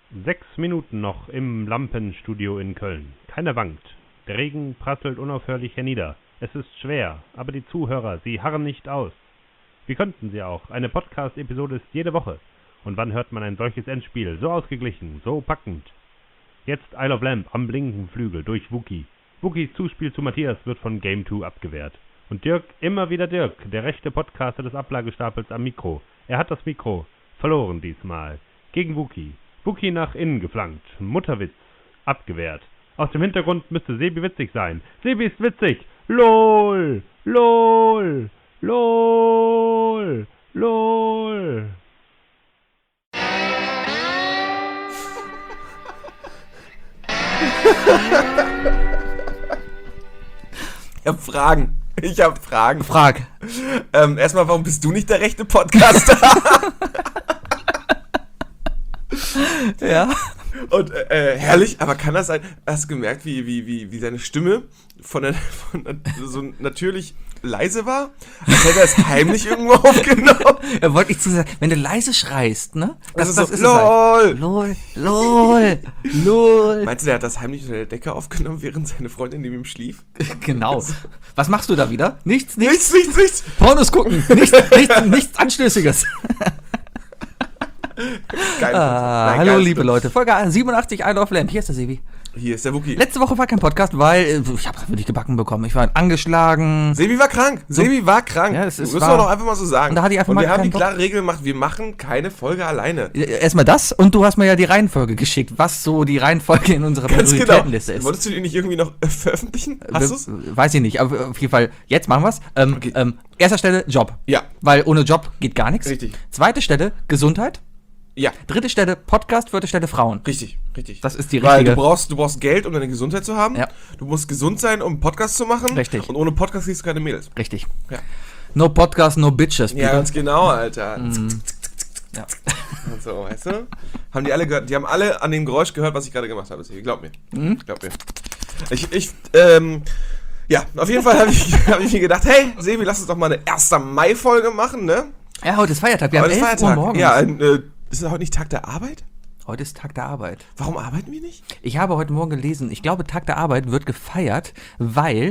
6 Minuten noch im Lampenstudio in Köln. Keiner wankt. Der Regen prasselt unaufhörlich hernieder. Es ist schwer, aber die Zuhörer, sie harren nicht aus. Wie könnten sie auch? Eine Podcast-Episode ist jede Woche. Und wann hört man ein solches Endspiel? So ausgeglichen, so packend. Jetzt Isle of Lamp am blinkenden Flügel durch Wookie. Wookies Zuspiel zu Matthias wird von Game 2 abgewehrt. Und Dirk, immer wieder Dirk, der rechte Podcaster des Ablagestapels am Mikro. Er hat das Mikro verloren diesmal. Gegen Wookie. Wookie nach innen geflankt. Mutterwitz. Abgewehrt. Aus dem Hintergrund müsste Sebi witzig sein. Sebi ist witzig. LOL. LOL. LOL. LOL. Ich hab Fragen. Frag. Erstmal, warum bist du nicht der rechte Podcaster? Ja. Und herrlich, aber kann das sein? Hast du gemerkt, wie seine Stimme so natürlich leise war? Als hätte er es heimlich irgendwo aufgenommen. Er wollte nicht zu sagen, wenn du leise schreist, ne? Das ist so, es LOL. halt. LOL. LOL. LOL. Meinst du, der hat das heimlich unter der Decke aufgenommen, während seine Freundin neben ihm schlief? Genau. Was machst du da wieder? Nichts. Nichts. Pornos gucken. Nichts Anstößiges. Geil. Hallo liebe Leute, Folge 87 Isle of Lamp. Hier ist der Sebi. Hier ist der Wookie. Letzte Woche war kein Podcast, weil ich habe es wirklich gebacken bekommen. Ich war angeschlagen. Sebi war krank. Ja, das müssen wir doch einfach mal so sagen. Und da hatte ich einfach und mal wir haben die keinen klare Regel gemacht, wir machen keine Folge alleine. Erstmal das und du hast mir ja die Reihenfolge geschickt, was so die Reihenfolge in unserer Prioritätenliste ist. Wolltest du die nicht irgendwie noch veröffentlichen? Hast du's? Weiß ich nicht, aber auf jeden Fall, jetzt machen wir's. Okay. Erster Stelle Job. Ja. Weil ohne Job geht gar nichts. Richtig. Zweite Stelle Gesundheit. Ja. Dritte Stelle Podcast, vierte Stelle Frauen. Richtig. Das ist die Weil richtige. du brauchst Geld, um deine Gesundheit zu haben. Ja. Du musst gesund sein, um einen Podcast zu machen. Richtig. Und ohne Podcast kriegst du keine Mädels. Richtig. Ja. No Podcast, no Bitches. Ja, ganz genau, Alter. Ja. Und so, weißt du? Haben die alle gehört? Die haben alle an dem Geräusch gehört, was ich gerade gemacht habe. Glaub mir. Glaub mir. Ja, auf jeden Fall hab ich mir gedacht, hey, Sebi, lass uns doch mal eine 1. Mai-Folge machen, ne? Ja, heute ist Feiertag. Wir haben 11 Uhr morgens. Ja, ist heute nicht Tag der Arbeit? Heute ist Tag der Arbeit. Warum arbeiten wir nicht? Ich habe heute Morgen gelesen, ich glaube, Tag der Arbeit wird gefeiert, weil,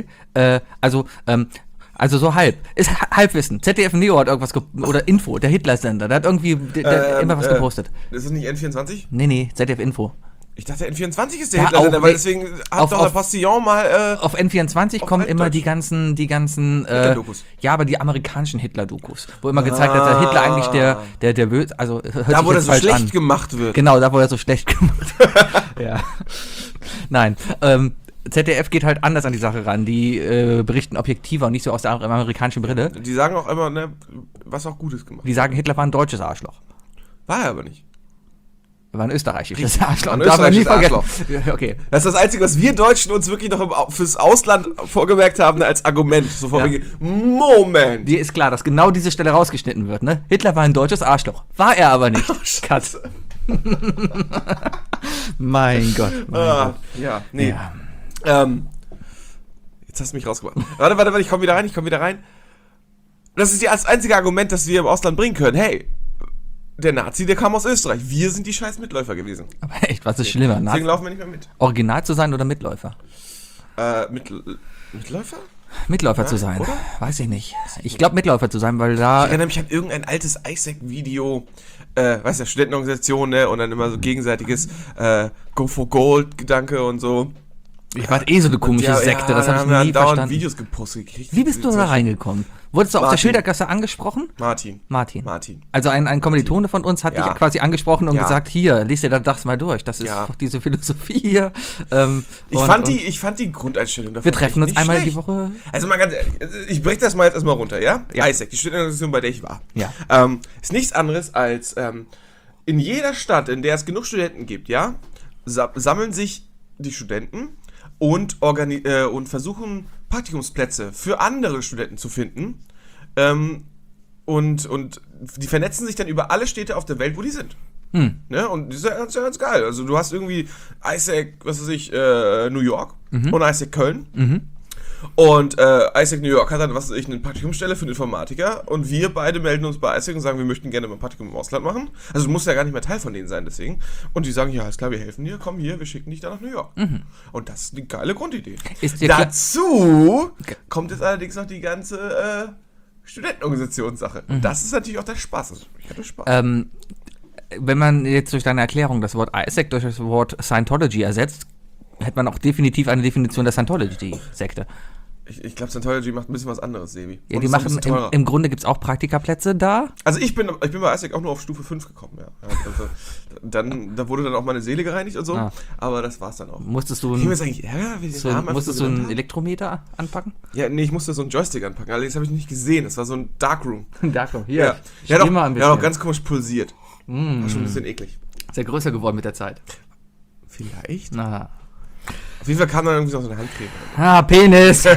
also so halb. Ist Halbwissen. ZDF Neo hat irgendwas oder Info, der Hitler-Sender, der hat irgendwie immer was gepostet. Ist es nicht N24? Nee, ZDF Info. Ich dachte, N24 ist der Ja, Hitler-Sender, auch, weil deswegen hat doch der Postillon mal... auf N24 kommen immer die ganzen Hitler-Dokus. Ja, aber die amerikanischen Hitler-Dokus, wo immer gezeigt wird, dass Hitler eigentlich der Böse, also hört da, sich wo jetzt das so falsch schlecht an. gemacht wird. Genau, da wo er so schlecht gemacht wird. Ja. Nein, ZDF geht halt anders an die Sache ran. Die berichten objektiver und nicht so aus der amerikanischen Brille. Die sagen auch immer, ne, was auch Gutes gemacht. Die sagen, Hitler war ein deutsches Arschloch. War er aber nicht. Er war ein österreichisches Arschloch. Ein Darf man nie vergessen. österreichisches Okay. Das ist das Einzige, was wir Deutschen uns wirklich noch fürs Ausland vorgemerkt haben, als Argument. So von wegen, Moment. Dir ist klar, dass genau diese Stelle rausgeschnitten wird, ne? Hitler war ein deutsches Arschloch. War er aber nicht. Cut. Mein Gott. Ja, nee. Ja. Jetzt hast du mich rausgebracht. Warte, ich komm wieder rein. Das ist das einzige Argument, das wir im Ausland bringen können. Hey, der Nazi, der kam aus Österreich. Wir sind die scheiß Mitläufer gewesen. Aber echt, was ist schlimmer? Deswegen laufen wir nicht mehr mit. Original zu sein oder Mitläufer? Mitläufer? Mitläufer zu sein. Oder? Weiß ich nicht. Ich glaube Mitläufer zu sein, weil da... Ich erinnere mich an irgendein altes Isaac-Video, weißt du, Studentenorganisation, ne? Und dann immer so gegenseitiges Go for Gold-Gedanke und so. Ich war so eine komische Sekte, das habe ich nie verstanden. Videos gepostet gekriegt. Wie bist du da reingekommen? Wurdest du auf der Martin. Schildergasse angesprochen? Martin. Also ein Kommilitone von uns hat dich quasi angesprochen und gesagt, hier, lies dir das mal durch. Das ist doch diese Philosophie hier. Ich fand die Grundeinstellung davon. Wir treffen uns einmal schlecht. die Woche. Also mal ganz ehrlich, ich breche das mal jetzt erstmal runter, ja? Isaac, die Studentenorganisation, bei der ich war. Ja. Ist nichts anderes als in jeder Stadt, in der es genug Studenten gibt, ja, sammeln sich die Studenten und versuchen Praktikumsplätze für andere Studenten zu finden. Und die vernetzen sich dann über alle Städte auf der Welt, wo die sind. Ne? Und das ist ja ganz geil. Also du hast irgendwie Isaac, was weiß ich, New York und Isaac Köln. Und Isaac New York hat dann, was weiß ich, eine Praktikumsstelle für einen Informatiker und wir beide melden uns bei Isaac und sagen, wir möchten gerne mal ein Praktikum im Ausland machen. Also du musst ja gar nicht mehr Teil von denen sein, deswegen. Und die sagen, ja, alles klar, wir helfen dir, komm hier, wir schicken dich da nach New York. Und das ist eine geile Grundidee. Ist dir Dazu kommt jetzt allerdings noch die ganze Studentenorganisationssache. Und das ist natürlich auch der Spaß. Also, ich hatte Spaß. Wenn man jetzt durch deine Erklärung das Wort Isaac durch das Wort Scientology ersetzt, hätte man auch definitiv eine Definition der Scientology-Sekte. Ich glaube, Scientology macht ein bisschen was anderes, Sebi. Ja, Und die ist auch ein machen, bisschen teurer. im Grunde gibt es auch Praktikaplätze da. Also ich bin bei Isaac auch nur auf Stufe 5 gekommen, ja. Also, da wurde dann auch meine Seele gereinigt und so, aber das war's dann auch. Musstest du Ich mir jetzt eigentlich Ärger, wie den Namen musstest einfach du so einen genannt Elektrometer anpacken? haben. Ja, nee, ich musste so einen Joystick anpacken, allerdings habe ich nicht gesehen, das war so ein Darkroom. Darkroom, Ja, ja, doch, mal ein bisschen. ja, doch ganz komisch pulsiert. War schon ein bisschen eklig. Ist ja größer geworden mit der Zeit. Vielleicht? Na. Auf jeden Fall kam dann irgendwie so eine Handcreme. Ah, Penis!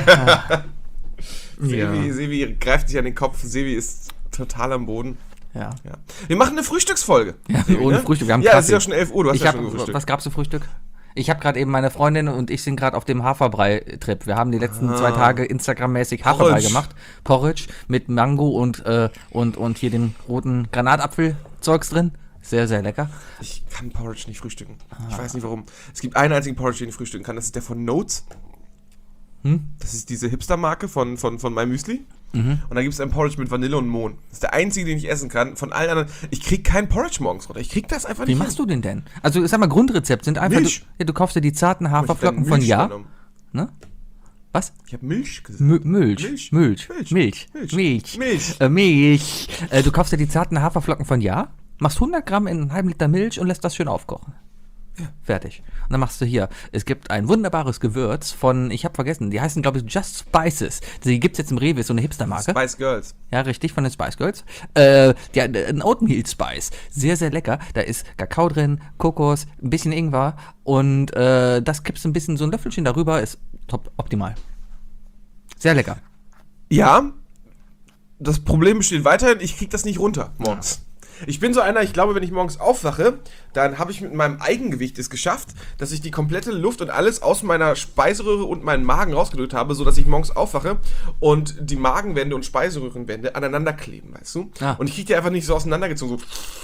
Sevi greift sich an den Kopf, Sevi ist total am Boden. Ja. Ja. Wir machen eine Frühstücksfolge. Ja, Sevi, ohne ne? Frühstück. Wir haben ja, es ist Kaffee. ja schon 11 Uhr, du hast ja schon gefrühstückt. Was gab's zu Frühstück? Ich habe gerade eben meine Freundin und ich sind gerade auf dem Haferbrei-Trip. Wir haben die letzten 2 Tage Instagram-mäßig Haferbrei Porridge. gemacht. Porridge mit Mango und hier den roten Granatapfel-Zeugs drin. Sehr, sehr lecker. Ich kann Porridge nicht frühstücken. Ich weiß nicht warum. Es gibt einen einzigen Porridge, den ich frühstücken kann. Das ist der von Notes. Das ist diese Hipster-Marke von MyMüsli. Und da gibt es einen Porridge mit Vanille und Mohn. Das ist der einzige, den ich essen kann. Von allen anderen. Ich krieg keinen Porridge morgens runter. Ich krieg das einfach Wie nicht. machst du den denn? Also, sag mal, Grundrezept sind einfach. Milch. Du kaufst dir die zarten Haferflocken von Ja. Ne? Was? Ich habe Milch gesagt. Milch. Du kaufst dir die zarten Haferflocken von Ja, machst 100 Gramm in einen halben Liter Milch und lässt das schön aufkochen. Ja. Fertig. Und dann machst du hier, es gibt ein wunderbares Gewürz von, ich habe vergessen, die heißen, glaube ich, Just Spices. Die gibt's jetzt im Rewe, ist so eine Hipster-Marke. Spice Girls. Ja, richtig, von den Spice Girls. Ein Oatmeal Spice. Sehr, sehr lecker. Da ist Kakao drin, Kokos, ein bisschen Ingwer und das kippst du ein bisschen, so ein Löffelchen darüber, ist top, optimal. Sehr lecker. Ja, das Problem besteht weiterhin, ich krieg das nicht runter morgens. Ich bin so einer, ich glaube, wenn ich morgens aufwache, dann habe ich mit meinem Eigengewicht es geschafft, dass ich die komplette Luft und alles aus meiner Speiseröhre und meinen Magen rausgedrückt habe, sodass ich morgens aufwache und die Magenwände und Speiseröhrenwände aneinander kleben, weißt du? Ah. Und ich kriege die einfach nicht so auseinandergezogen. So.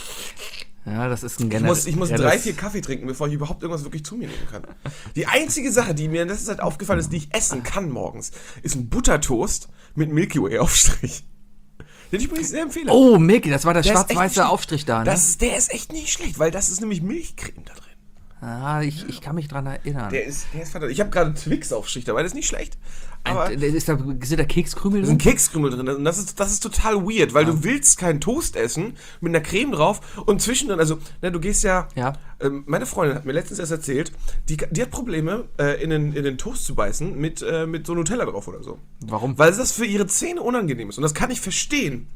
Ja, das ist ein Ich muss 3-4 Kaffee trinken, bevor ich überhaupt irgendwas wirklich zu mir nehmen kann. Die einzige Sache, die mir in letzter Zeit aufgefallen ist, die ich essen kann morgens, ist ein Buttertoast mit Milky Way Aufstrich. Den ich übrigens sehr empfehle. Oh, Milky, das war der Der ist echt schwarz-weiße nicht- Aufstrich da, ne? Der ist echt nicht schlecht, weil das ist nämlich Milchcreme da drin. Ah, ich kann mich dran erinnern. Der ist verdammt. Ich habe gerade einen Twix-Aufstrich dabei, das ist nicht schlecht. Aber Sind da Kekskrümel da sind drin? Kekskrümel drin und das ist total weird, weil du willst keinen Toast essen mit einer Creme drauf und zwischendrin, also, ne, du gehst ja. Meine Freundin hat mir letztens erst erzählt, die hat Probleme, in den Toast zu beißen mit so Nutella drauf oder so. Warum? Weil das für ihre Zähne unangenehm ist und das kann ich verstehen.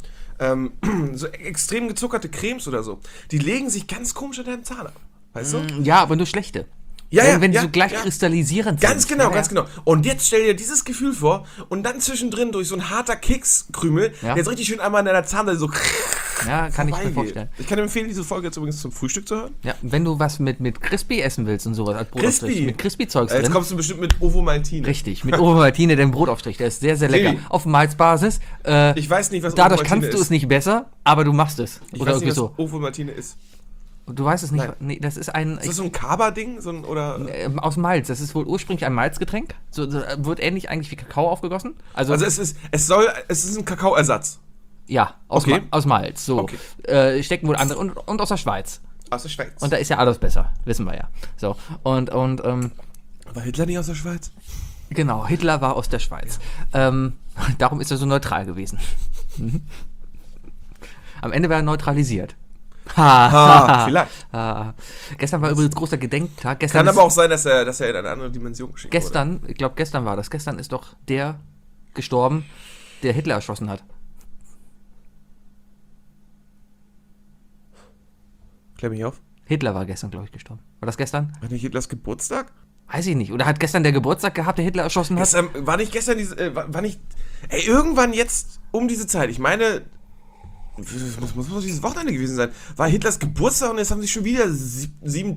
So extrem gezuckerte Cremes oder so, die legen sich ganz komisch an deinem Zahn ab. Weißt du? Ja, aber nur schlechte. Ja, wenn die so gleich kristallisierend Ganz sind. genau, Ja, ganz genau. Und jetzt stell dir dieses Gefühl vor und dann zwischendrin durch so ein harter Kekskrümel, Ja. der jetzt richtig schön einmal an deiner Zahnseite so Ja, kann ich mir vorbeigeht. vorstellen. Ich kann dir empfehlen, diese Folge jetzt übrigens zum Frühstück zu hören. Ja, wenn du was mit Crispy essen willst und sowas als Brotaufstrich. Crispy. Mit Crispy-Zeugs Jetzt drin. kommst du bestimmt mit Ovo Maltine. Richtig, mit Ovomaltine, den Brotaufstrich. Der ist sehr, sehr lecker. Sebi. Auf Malzbasis. Ich weiß nicht, was Dadurch Ovo Maltine kannst du ist. es nicht besser, aber du machst es. Ich Oder weiß irgendwie nicht, so. was Ovo Maltine ist. Du weißt es nicht. Nein. Nee, das ist ein. Ist das so ein Kaba-Ding? So oder? Aus Malz. Das ist wohl ursprünglich ein Malzgetränk. So wird ähnlich eigentlich wie Kakao aufgegossen. Also es ist ein Kakaoersatz. ja, Okay. Aus Malz. So. Okay. Stecken wohl andere. Und aus der Schweiz. Aus der Schweiz. Und da ist ja alles besser. Wissen wir ja. So. War Hitler nicht aus der Schweiz? Genau, Hitler war aus der Schweiz. Darum ist er so neutral gewesen. Mhm. Am Ende war er neutralisiert. Vielleicht. Gestern war übrigens großer Gedenktag. Kann aber auch sein, dass er in eine andere Dimension geschickt wurde. Gestern, ich glaube gestern war das. Gestern ist doch der gestorben, der Hitler erschossen hat. Klär mich auf. Hitler war gestern, glaube ich, gestorben. War das gestern? War nicht Hitlers Geburtstag? Weiß ich nicht. Oder hat gestern der Geburtstag gehabt, der Hitler erschossen hat? War nicht gestern war nicht. Ey, irgendwann jetzt um diese Zeit, ich meine, muss dieses Wochenende gewesen sein, war Hitlers Geburtstag und jetzt haben sich schon wieder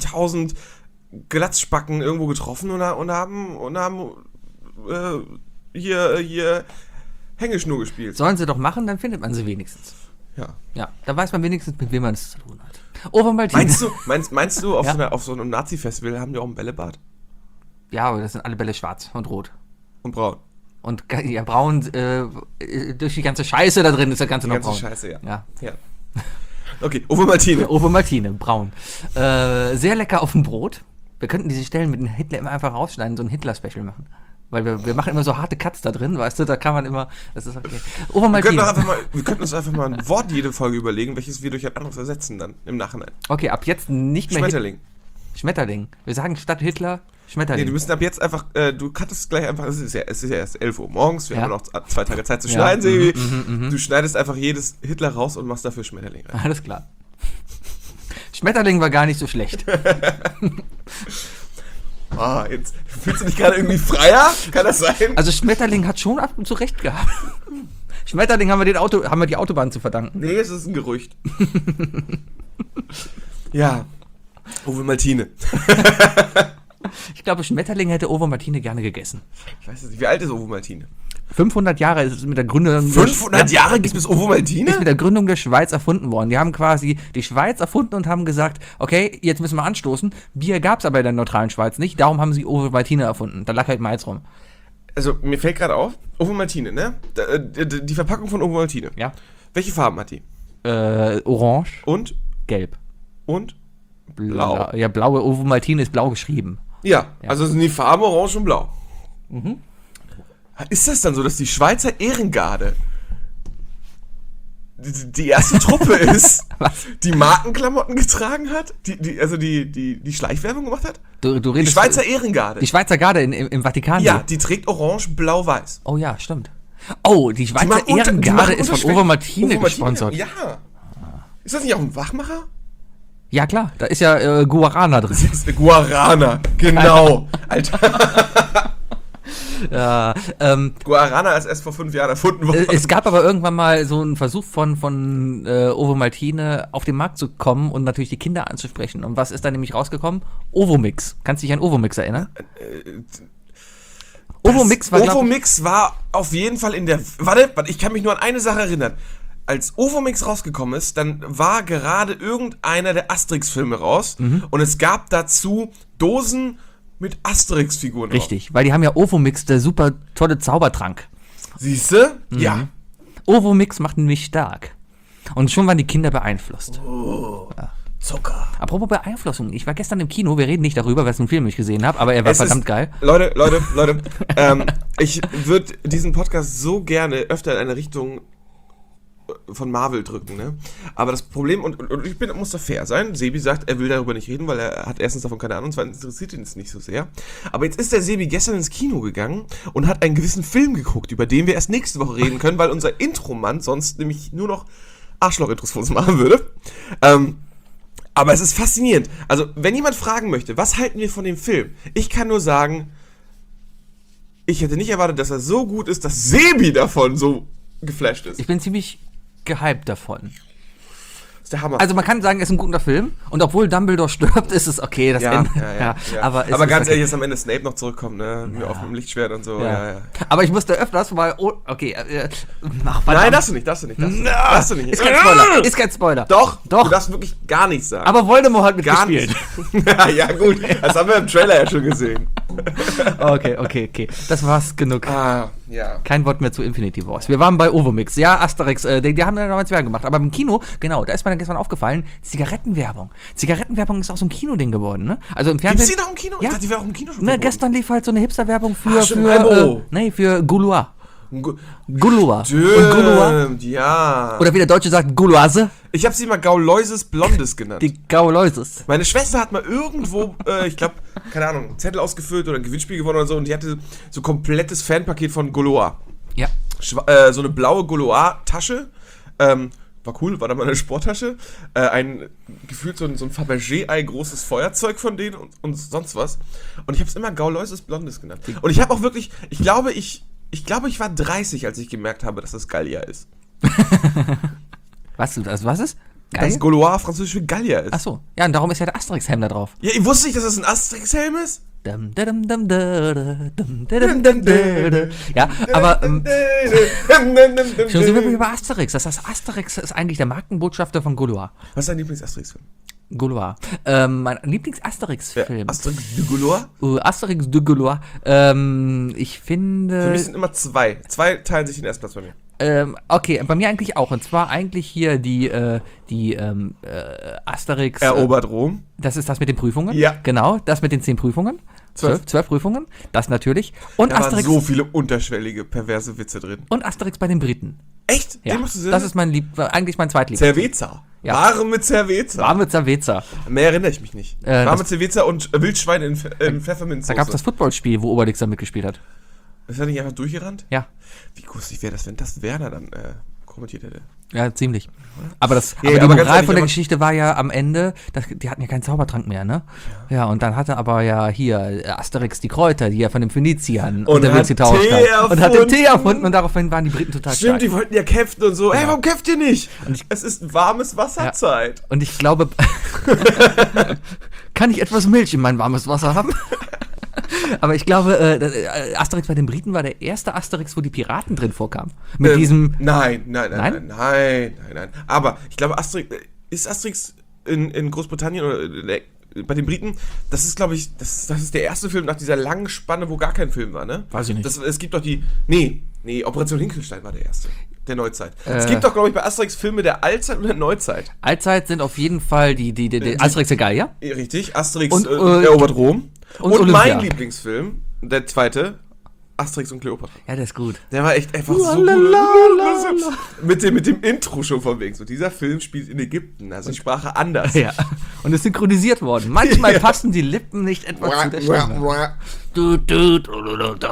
7000 Glatzspacken irgendwo getroffen und haben hier Hängeschnur gespielt. Sollen sie doch machen, dann findet man sie wenigstens. Ja. Ja, da weiß man wenigstens, mit wem man es zu tun hat. Obermaltine. Meinst du, Ja. auf so einem Nazi-Festival haben die auch ein Bällebad? Ja, aber das sind alle Bälle schwarz und rot. Und braun. Und ja, braun, durch die ganze Scheiße da drin ist das Ganze Die noch ganze braun. Scheiße, ja. Ja. Ja. Okay, Obermaltine. Obermaltine, braun. Sehr lecker auf dem Brot. Wir könnten diese Stellen mit dem Hitler immer einfach rausschneiden, so ein Hitler-Special machen. Weil wir machen immer so harte Cuts da drin, weißt du, da kann man immer, das ist okay. Wir könnten Obermaltine. uns einfach mal ein Wort jede Folge überlegen, welches wir durch ein anderes ersetzen dann im Nachhinein. Okay, ab jetzt nicht mehr Schmetterling. Schmetterling. Wir sagen statt Hitler Nee, Schmetterling. du müssen ab jetzt einfach, du cuttest gleich einfach, es ist ja erst 11 Uhr morgens, wir Ja. haben noch 2 Tage Zeit zu Ja. schneiden, Sebi. Du schneidest einfach jedes Hitler raus und machst dafür Schmetterling rein. Alles klar. Schmetterling war gar nicht so schlecht. Ah, jetzt fühlst du dich gerade irgendwie freier? Kann das sein? Also Schmetterling hat schon ab und zu recht gehabt. Schmetterling haben wir die Autobahn zu verdanken. Nee, es ist ein Gerücht. Ja. Obermaltine. Ich glaube, Schmetterling hätte Obermaltine gerne gegessen. Ich weiß nicht, wie alt ist Obermaltine? 500 Jahre ist es mit der Gründung... 500 Jahre gibt es ist Obermaltine? mit der Gründung der Schweiz erfunden worden. Die haben quasi die Schweiz erfunden und haben gesagt, okay, jetzt müssen wir anstoßen. Bier gab es aber in der neutralen Schweiz nicht, darum haben sie Obermaltine erfunden. Da lag halt Malz rum. Also, mir fällt gerade auf, Obermaltine, ne? Die Verpackung von Obermaltine. Ja. Welche Farben hat die? Orange, Und? gelb. Und? Blau. Ja, blaue Obermaltine ist blau geschrieben. Ja, also sind die Farben orange und blau. Ist das dann so, dass die Schweizer Ehrengarde die erste Truppe ist, die Markenklamotten getragen hat? Die Schleichwerbung gemacht hat? Du Die redest Schweizer Ehrengarde. Die Schweizer Garde im Vatikan. Ja, die trägt orange, blau, weiß. Oh ja, stimmt. Oh, die Schweizer Ehrengarde ist von Obermaltine gesponsert. Ja. Ist das nicht auch ein Wachmacher? Ja klar, da ist ja Guarana drin. Das ist Guarana, genau. Alter, Ja, Guarana ist erst vor 5 Jahren erfunden worden. es gab aber irgendwann mal so einen Versuch von Ovomaltine auf den Markt zu kommen und natürlich die Kinder anzusprechen. Und was ist da nämlich rausgekommen? Ovomix. Kannst du dich an Ovomix erinnern? Ovomix war, Ovomix war auf jeden Fall in der... Warte, ich kann mich nur an eine Sache erinnern. Als Ovomix rausgekommen ist, dann war gerade irgendeiner der Asterix-Filme raus und es gab dazu Dosen mit Asterix-Figuren drauf. richtig, weil die haben ja Ovomix, der super tolle Zaubertrank. Siehste? Ja. Ovomix macht nämlich stark. Und schon waren die Kinder beeinflusst. Zucker. Apropos Beeinflussung, ich war gestern im Kino, wir reden nicht darüber, was für einen Film ich gesehen habe, aber er war verdammt geil. Leute, ich würde diesen Podcast so gerne öfter in eine Richtung von Marvel drücken, ne? Aber das Problem, und ich muss da fair sein, Sebi sagt, er will darüber nicht reden, weil er hat erstens davon keine Ahnung, zweitens interessiert ihn es nicht so sehr. Aber jetzt ist der Sebi gestern ins Kino gegangen und hat einen gewissen Film geguckt, über den wir erst nächste Woche reden können, weil unser Intromann sonst nämlich nur noch Arschloch-Intros für uns machen würde. Aber es ist faszinierend. Also, wenn jemand fragen möchte, was halten wir von dem Film? Ich kann nur sagen, ich hätte nicht erwartet, dass er so gut ist, dass Sebi davon so geflasht ist. Ich bin ziemlich gehypt davon. Das ist der Hammer. Also man kann sagen, es ist ein guter Film und obwohl Dumbledore stirbt, ist es okay, das ja. Aber, Aber ganz ehrlich, dass am Ende Snape noch zurückkommt, ne? Ja. Auf dem Lichtschwert und so. Ja. Aber ich musste öfters mal... okay. Nein, darfst du nicht. Darfst du nicht. Ist kein Spoiler. Ist kein Spoiler. Doch. Du darfst wirklich gar nichts sagen. Aber Voldemort hat gar mitgespielt. nicht. Ja, gut. Das haben wir im Trailer ja schon gesehen. Okay. Das war's genug. Ja. Kein Wort mehr zu Infinity Wars. Wir waren bei Ovomix. Ja, Asterix, die haben ja damals Werbung gemacht. Aber im Kino, genau, da ist mir dann gestern aufgefallen, Zigarettenwerbung. Zigarettenwerbung ist auch so ein Kinoding geworden, ne? Also im Fernsehen... Gibt's die noch im Kino? Ja. Ich dachte, die wäre auch im Kino schon Ne, verboten. gestern lief halt so eine Hipster-Werbung für Gouloir. Gouloir. Stimmt, ja. Oder wie der Deutsche sagt, Gouloise. Ich habe sie mal Gauloises Blondes genannt. Die Gauloises. Meine Schwester hat mal irgendwo, ich glaube, keine Ahnung, einen Zettel ausgefüllt oder ein Gewinnspiel gewonnen oder so und die hatte so komplettes Fanpaket von Gaulois. Ja. So eine blaue Gaulois-Tasche, war cool, war da mal eine Sporttasche, gefühlt so ein Fabergé-Ei großes Feuerzeug von denen und sonst was. Und ich habe es immer Gauloises Blondes genannt. Und ich habe auch wirklich, ich glaube, ich war 30, als ich gemerkt habe, dass das Gallier ist. Was ist? Das Gaulois französisch für Gallier ist. Achso. Ja, und darum ist ja der Asterix-Helm da drauf. Ja, ich wusste nicht, dass das ein Asterix-Helm ist. Ja, aber schon sind wir über Asterix. Das heißt, Asterix ist eigentlich der Markenbotschafter von Gaulois. Was ist dein Lieblings-Asterix-Film? Gaulois. Mein Lieblings-Asterix-Film. Asterix de Gaulois? Asterix de Gaulois. Ich finde... Für mich sind immer zwei. Zwei teilen sich den ersten Platz bei mir. Okay, bei mir eigentlich auch. Und zwar eigentlich hier die Asterix... Erobert Rom. Das ist das mit den Prüfungen? Ja. Genau, das mit den 10 Prüfungen. 12 Prüfungen, das natürlich. Und Da waren Asterix, so viele unterschwellige, perverse Witze drin. und Asterix bei den Briten. Echt? Ja, Den musst du sehen? das ist eigentlich mein Zweitlieb. Cerveza. Ja. Warme Cerveza. Warme Cerveza. Mehr erinnere ich mich nicht. Warme das- Cerveza und Wildschwein in Pfefferminzsoße. Da gab es das Footballspiel, wo Obelix da mitgespielt hat. Ist er nicht einfach durchgerannt? Ja, Wie lustig wäre das, wenn das Werner dann kommentiert hätte. ja, ziemlich. Aber die aber ganz Moral ehrlich, von der aber- Geschichte war ja am Ende, die hatten ja keinen Zaubertrank mehr, ne? Ja, und dann hatte aber ja hier Asterix die Kräuter, die ja von den Phöniziern Und der hat Tee Tee und hat den Tee erfunden. erfunden und daraufhin waren die Briten total Stimmt, stark. die wollten ja kämpfen und so. Ey, warum kämpft ihr nicht? Und ich- Es ist warmes Wasserzeit. Und ich glaube, kann ich etwas Milch in mein warmes Wasser haben? Aber ich glaube, Asterix bei den Briten war der erste Asterix, wo die Piraten drin vorkamen. Mit diesem... Nein. Nein? Aber ich glaube, ist Asterix in Großbritannien oder bei den Briten, das ist, glaube ich, das ist der erste Film nach dieser langen Spanne, wo gar kein Film war, ne? Weiß ich nicht. Es gibt doch die. Nee, Operation Hinkelstein war der erste. Der Neuzeit. Es gibt doch, glaube ich, bei Asterix Filme der Allzeit und der Neuzeit. Allzeit sind auf jeden Fall die Asterix der Gallier. Richtig, Asterix Und, erobert Rom. und Und Olympia. mein Lieblingsfilm, der zweite, Asterix und Kleopatra. Ja, der ist gut. Der war echt einfach so Lalalala. gut. Mit dem Intro schon von wegen. So, dieser Film spielt in Ägypten, also die Sprache anders. Ja. Und ist synchronisiert worden. Manchmal passen die Lippen nicht etwa zu der Stimme. Du, du, du, du, du, du.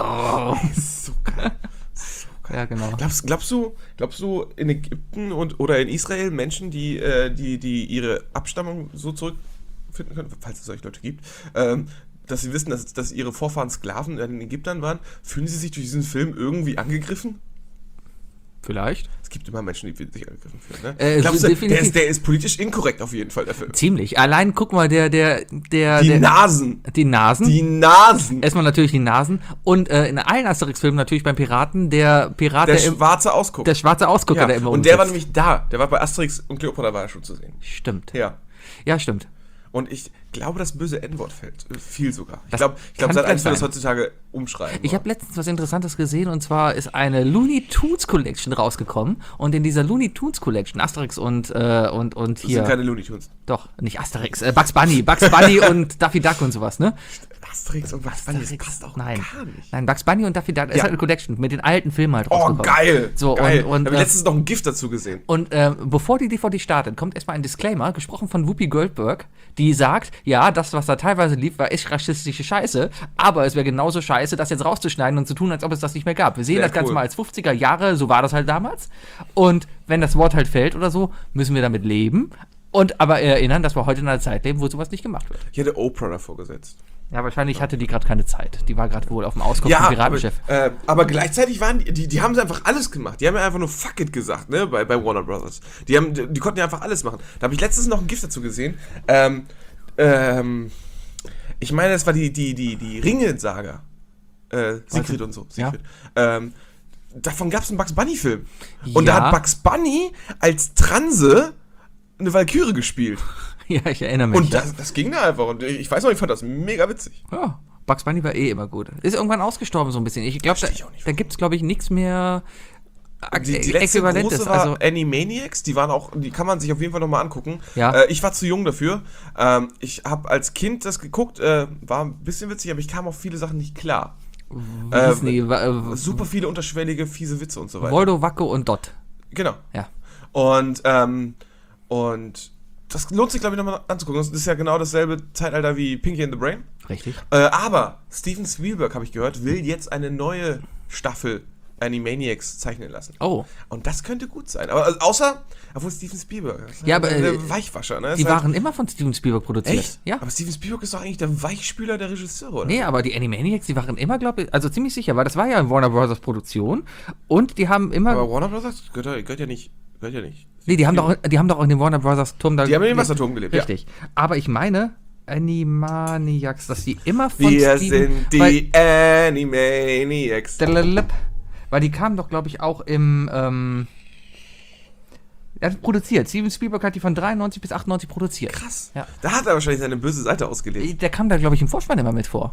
So geil. Ja, genau. Glaubst du in Ägypten oder in Israel Menschen, die ihre Abstammung so zurückfinden können, falls es solche Leute gibt, dass sie wissen, dass ihre Vorfahren Sklaven in den Ägyptern waren, fühlen sie sich durch diesen Film irgendwie angegriffen? Vielleicht. Es gibt immer Menschen, die sich angegriffen fühlen, ne? Glaubst du, definitiv. der ist politisch inkorrekt auf jeden Fall, der Film. Ziemlich. Allein, guck mal, Die Nasen. Die Nasen. Die Nasen. Erstmal natürlich die Nasen. Und in allen Asterix-Filmen natürlich beim Piraten, der Pirat, Der der schwarze Ausguck. der schwarze Ausgucker, Ja, der immer und der war rumsitzt. nämlich da. Der war bei Asterix und Kleopatra war er schon zu sehen. Stimmt. Ja. Ja, stimmt. Und ich glaube, das böse N-Wort fällt. Viel sogar. Ich Das glaube, kann seit vielleicht eins wird das sein. heutzutage umschreiben. Ich habe letztens was Interessantes gesehen, und zwar ist eine Looney Tunes Collection rausgekommen, und in dieser Looney Tunes Collection, Asterix und Das hier, sind keine Looney Tunes. doch, nicht Asterix, Bugs Bunny und Daffy Duck und sowas, ne? Asterix und Bugs Bunny, das passt auch Nein. gar nicht. Nein, Bugs Bunny und Daffy Duck, ist Ja. halt eine Collection mit den alten Filmen halt Oh, rausgekommen. geil. So, geil. und ich habe letztens noch ein Gift dazu gesehen. Und bevor die DVD startet, kommt erstmal ein Disclaimer, gesprochen von Whoopi Goldberg, die sagt, ja, das, was da teilweise lief, war echt rassistische Scheiße, aber es wäre genauso scheiße, das jetzt rauszuschneiden und zu tun, als ob es das nicht mehr gab. Wir sehen Sehr das Ganze cool. mal als 50er Jahre, so war das halt damals. Und wenn das Wort halt fällt oder so, müssen wir damit leben und aber erinnern, dass wir heute in einer Zeit leben, wo sowas nicht gemacht wird. Ich hätte Oprah davor gesetzt. Ja, wahrscheinlich hatte die gerade keine Zeit. Die war gerade wohl auf dem Auskopf vom Piratenchef. aber gleichzeitig waren die haben einfach alles gemacht. Die haben ja einfach nur Fuck it gesagt, ne, bei Warner Brothers. Die konnten ja einfach alles machen. Da habe ich letztens noch ein Gift dazu gesehen. Ich meine, es war die Ringe-Saga. Siegfried und so. Siegfried. Davon gab es einen Bugs Bunny-Film. Und da Ja. hat Bugs Bunny als Transe eine Valkyrie gespielt. Ja, ich erinnere mich. Und das ging da einfach. Und ich weiß noch, ich fand das mega witzig. Ja, Bugs Bunny war eh immer gut. Ist irgendwann ausgestorben so ein bisschen. Ich glaube, Versteh ich auch nicht, da gibt es, glaube ich, nichts mehr Die letzte Äquivalentes. große war Also, Animaniacs, die kann man sich auf jeden Fall nochmal angucken. Ja. Ich war zu jung dafür. Ich habe als Kind das geguckt, war ein bisschen witzig, aber ich kam auf viele Sachen nicht klar. Disney, Super viele unterschwellige, fiese Witze und so weiter. Voldo, Wacko und Dot. Genau. Ja. Und das lohnt sich, glaube ich, nochmal anzugucken. Das ist ja genau dasselbe Zeitalter wie Pinky and the Brain. Richtig. Aber Steven Spielberg, habe ich gehört, will jetzt eine neue Staffel Animaniacs zeichnen lassen. Oh. Und das könnte gut sein. Aber obwohl Steven Spielberg, das ist Ja, halt aber, der Weichwascher, ne? Die Ist halt- waren immer von Steven Spielberg produziert. Echt? Ja. Aber Steven Spielberg ist doch eigentlich der Weichspüler der Regisseure, oder? Nee, aber die Animaniacs, die waren immer, glaube ich, also ziemlich sicher, weil das war ja in Warner Bros. Produktion, und die haben immer, Aber Warner Brothers gehört ja nicht. nee, die haben doch in dem Warner Bros. Turm da Die haben in dem Wasserturm gelebt, Richtig. Aber ich meine, Animaniacs, dass die immer von Wir Steven... sind die Animaniacs. Weil die kamen doch, glaube ich, auch im... er hat produziert. Steven Spielberg hat die von 93 bis 98 produziert. Krass. Ja. Da hat er wahrscheinlich seine böse Seite ausgelebt. Der kam da, glaube ich, im Vorspann immer mit vor.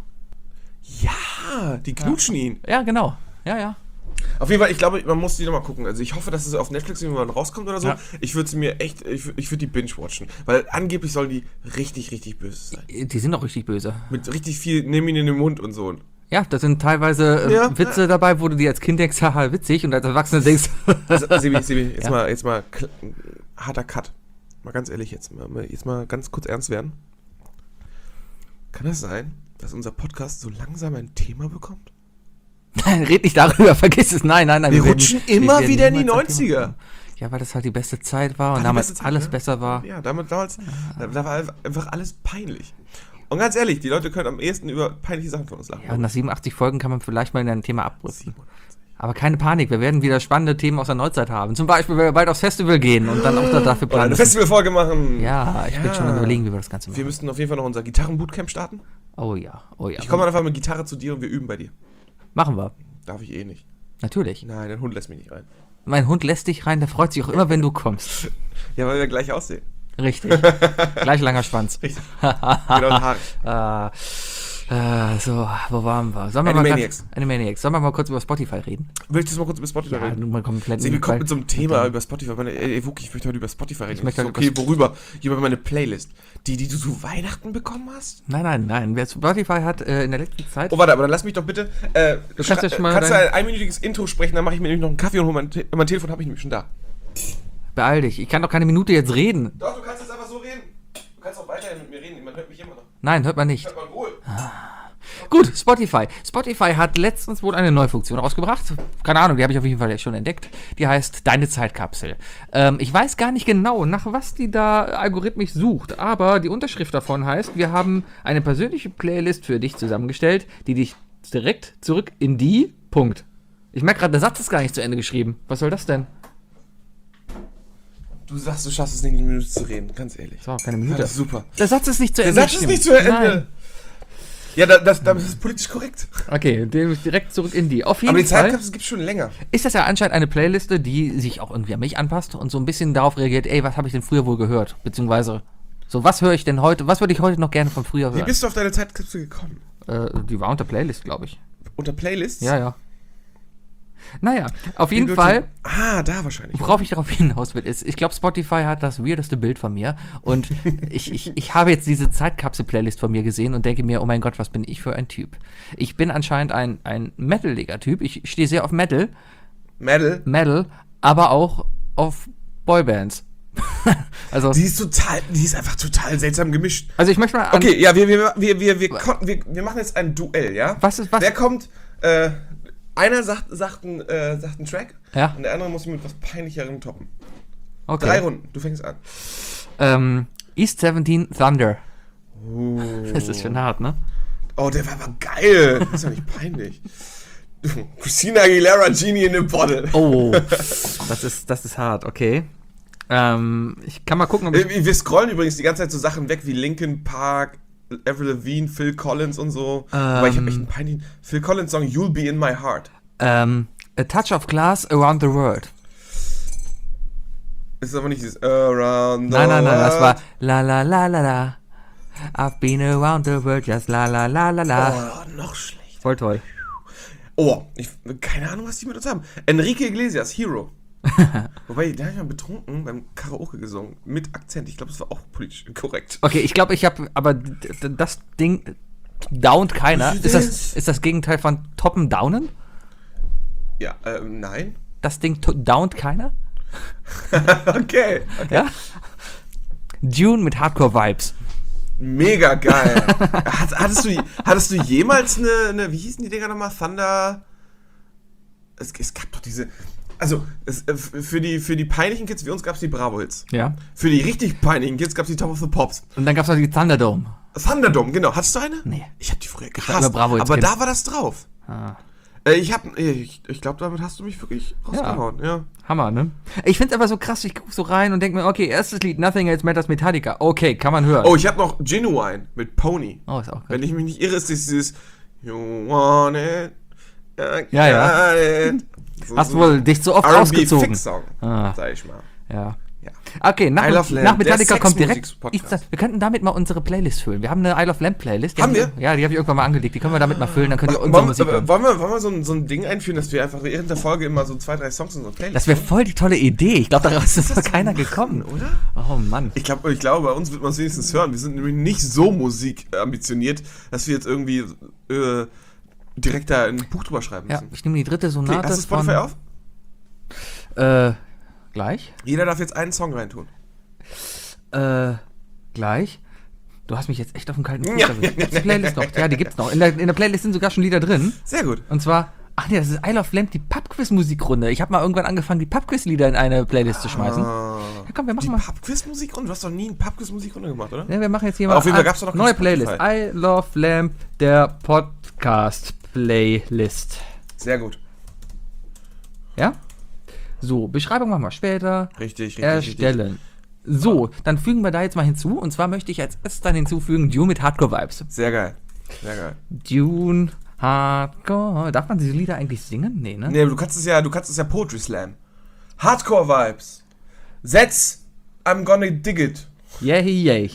Ja, die knutschen ihn. Ja, genau. Ja. Auf jeden Fall, ich glaube, man muss die nochmal gucken. Also ich hoffe, dass es auf Netflix irgendwann rauskommt oder so. Ja. Ich würde sie mir echt, ich würde die binge-watchen. Weil angeblich sollen die richtig, richtig böse sein. Die sind auch richtig böse. Mit richtig viel, nimm ihn in den Mund und so. Ja, da sind teilweise Witze dabei, wo du dir als Kind denkst, haha, witzig, und als Erwachsener denkst... Sebi, jetzt mal harter Cut. Mal ganz ehrlich, jetzt mal ganz kurz ernst werden. Kann das sein, dass unser Podcast so langsam ein Thema bekommt? Nein, red nicht darüber, vergiss es. Nein. Wir rutschen immer wieder in die 90er. Ja, weil das halt die beste Zeit war und die damals beste Zeit, alles ne? besser war. Ja, da war einfach alles peinlich. Und ganz ehrlich, die Leute können am ehesten über peinliche Sachen von uns lachen. Ja, und nach 87 Folgen kann man vielleicht mal in ein Thema abrüsten. Aber keine Panik, wir werden wieder spannende Themen aus der Neuzeit haben. Zum Beispiel, wenn wir bald aufs Festival gehen und dann auch dafür Oder planen. eine Festivalfolge machen. Ja, ich bin schon am Überlegen, wie wir das Ganze machen. Wir müssten auf jeden Fall noch unser Gitarren-Bootcamp starten. Oh ja. Ich komme einfach mit Gitarre zu dir und wir üben bei dir. Machen wir. Darf ich eh nicht. Natürlich. Nein, dein Hund lässt mich nicht rein. Mein Hund lässt dich rein, der freut sich auch immer, wenn du kommst. Ja, weil wir gleich aussehen. Richtig. Gleich langer Schwanz. Richtig. Genau, Haare. So, wo waren wir? Animaniacs. Sollen wir mal kurz über Spotify reden? Willst du mal kurz über Spotify reden? Ja, mal komplett. Sie kommt mit so einem Thema über Spotify. Wookie, ich möchte heute über Spotify reden. Ich möchte heute okay, worüber? Über meine Playlist. Die du zu Weihnachten bekommen hast? Nein. Wer Spotify hat in der letzten Zeit... Oh, warte, aber dann lass mich doch bitte... Du kannst ja schon mal... Kannst du ein einminütiges Intro sprechen, dann mache ich mir nämlich noch einen Kaffee und hole mein Telefon habe ich nämlich schon da. Beeil dich, ich kann doch keine Minute jetzt reden. Doch, du kannst jetzt einfach so reden. Du kannst auch weiterhin mit mir reden, man hört mich immer noch. Nein, hört man nicht. Hört man wohl. Gut, Spotify. Spotify hat letztens wohl eine neue Funktion rausgebracht. Keine Ahnung, die habe ich auf jeden Fall schon entdeckt. Die heißt Deine Zeitkapsel. Ich weiß gar nicht genau, nach was die da algorithmisch sucht, aber die Unterschrift davon heißt, wir haben eine persönliche Playlist für dich zusammengestellt, die dich direkt zurück in die... Punkt. Ich merke gerade, der Satz ist gar nicht zu Ende geschrieben. Was soll das denn? Du sagst, du schaffst es nicht, eine Minute zu reden, ganz ehrlich. So, keine Minute. Ja, das ist super. Der Satz ist nicht zu Ende. Der Satz ist nicht zu Ende. Nein. Ja, das ist politisch korrekt. Okay, direkt zurück in die. Auf jeden Aber die Fall Zeitkapsel gibt es schon länger. ist das ja anscheinend eine Playliste, die sich auch irgendwie an mich anpasst und so ein bisschen darauf reagiert, ey, was habe ich denn früher wohl gehört? Beziehungsweise, so, was höre ich denn heute, was würde ich heute noch gerne von früher hören? Wie bist du auf deine Zeitkapsel gekommen? Die war unter Playlist, glaube ich. Unter Playlists? Ja. Naja, auf jeden Fall, Da wahrscheinlich. worauf ich darauf hinaus will, ist, ich glaube, Spotify hat das weirdeste Bild von mir und ich habe jetzt diese Zeitkapsel-Playlist von mir gesehen und denke mir, oh mein Gott, was bin ich für ein Typ? Ich bin anscheinend ein Metal-Liger Typ, ich stehe sehr auf Metal, aber auch auf Boybands. Also, Die ist einfach total seltsam gemischt. also ich möchte mal Okay, ja, wir machen jetzt ein Duell, ja? Was? Wer kommt, einer sagt einen Track Ja. und der andere muss ihn mit was Peinlicherem toppen. Okay. 3 Runden, du fängst an. East 17 Thunder. Das ist schon hart, ne? Oh, der war aber geil. Das ist doch nicht peinlich. Christina Aguilera, Genie in a Bottle. Oh, das ist hart, okay. Ich kann mal gucken, ob ich... Wir scrollen übrigens die ganze Zeit so Sachen weg wie Linkin Park, Avril Lavigne, Phil Collins und so. Aber ich habe echt einen peinlichen Phil Collins Song You'll Be in My Heart. A Touch of Class Around the World. Ist aber nicht dieses Around the Nein, World. das war La La La La La. I've been around the world, just la la la la la. Oh, noch schlecht. Voll toll. Oh, keine Ahnung, was die mit uns haben. Enrique Iglesias, Hero. Wobei, der hat ja betrunken beim Karaoke gesungen. Mit Akzent. Ich glaube, das war auch politisch korrekt. Okay, ich glaube, ich habe, aber das Ding downt keiner. Ist das Gegenteil von toppen downen? Ja, nein. Das Ding downt keiner? Okay. Ja? Dune mit Hardcore-Vibes. Mega geil. Hattest du jemals eine, wie hießen die Dinger nochmal? Thunder? Es gab doch diese, also für die peinlichen Kids wie uns gab es die Bravo-Hits. Ja. Für die richtig peinlichen Kids gab es die Top of the Pops. Und dann gab es noch die Thunderdome. Thunderdome, genau. Hattest du eine? Nee. Ich hab die früher hab gehasst, nur Bravo-Hits aber Kind. da war das drauf. Ah. Ich glaube, damit hast du mich wirklich rausgehauen, ja. Hammer, ne? Ich find's aber so krass, ich guck so rein und denk mir, okay, erstes Lied, Nothing Else Matters, Metallica. Okay, kann man hören. Oh, ich habe noch Genuine mit Pony. Oh, ist auch gut. Wenn ich mich nicht irre, ist dieses You want it, I Ja. got it. Hast wohl dich zu oft R&B ausgezogen. Fix-Song, Ah. sag ich mal. Ja. Ja. Okay, I Love Lamb, nach Metallica der kommt direkt. Sexmusik-Podcast. Wir könnten damit mal unsere Playlist füllen. Wir haben eine I Love Lamb Playlist. Haben wir? Ja, die habe ich irgendwann mal angelegt. Die können wir damit mal füllen, dann könnt ihr unsere Wollen Musik hören. wir so ein Ding einführen, dass wir einfach während der Folge immer so 2, 3 Songs in so eine Playlist Das wäre voll die tolle Idee. Ich glaube, daraus ist noch keiner gekommen. oder? Oh Mann. Ich glaube, bei uns wird man es wenigstens hören. Wir sind nämlich nicht so musikambitioniert, dass wir jetzt irgendwie direkt da ein Buch drüber schreiben Ja, müssen. ich nehme die dritte Okay, Sonate hast du Spotify auf? Gleich? Jeder darf jetzt einen Song reintun. Gleich? Du hast mich jetzt echt auf den kalten Fuß Ja. erwischt. Gibt's die Playlist noch? Ja, die gibt's noch. In der Playlist sind sogar schon Lieder drin. Sehr gut. Und zwar, ach nee, das ist I Love Lamb, die Pubquiz-Musikrunde. Ich habe mal irgendwann angefangen, die Pubquiz-Lieder in eine Playlist zu schmeißen. Ja, komm, wir Die machen mal. Pubquiz-Musikrunde? Du hast doch nie eine Pubquiz-Musikrunde gemacht, oder? Ja, wir machen jetzt hier mal Auf jeden Fall gab's doch noch neue kein Playlist. Spotify. I Love Lamb, der Podcast-Playlist. Sehr gut. Ja? So, Beschreibung machen wir später. Richtig. Erstellen. So, dann fügen wir da jetzt mal hinzu. Und zwar möchte ich als erstes dann hinzufügen Dune mit Hardcore-Vibes. Sehr geil. Dune, Hardcore. Darf man diese Lieder eigentlich singen? Nee, ne? Nee, du kannst es ja Poetry Slam. Hardcore-Vibes. Setz I'm gonna dig it. Yay.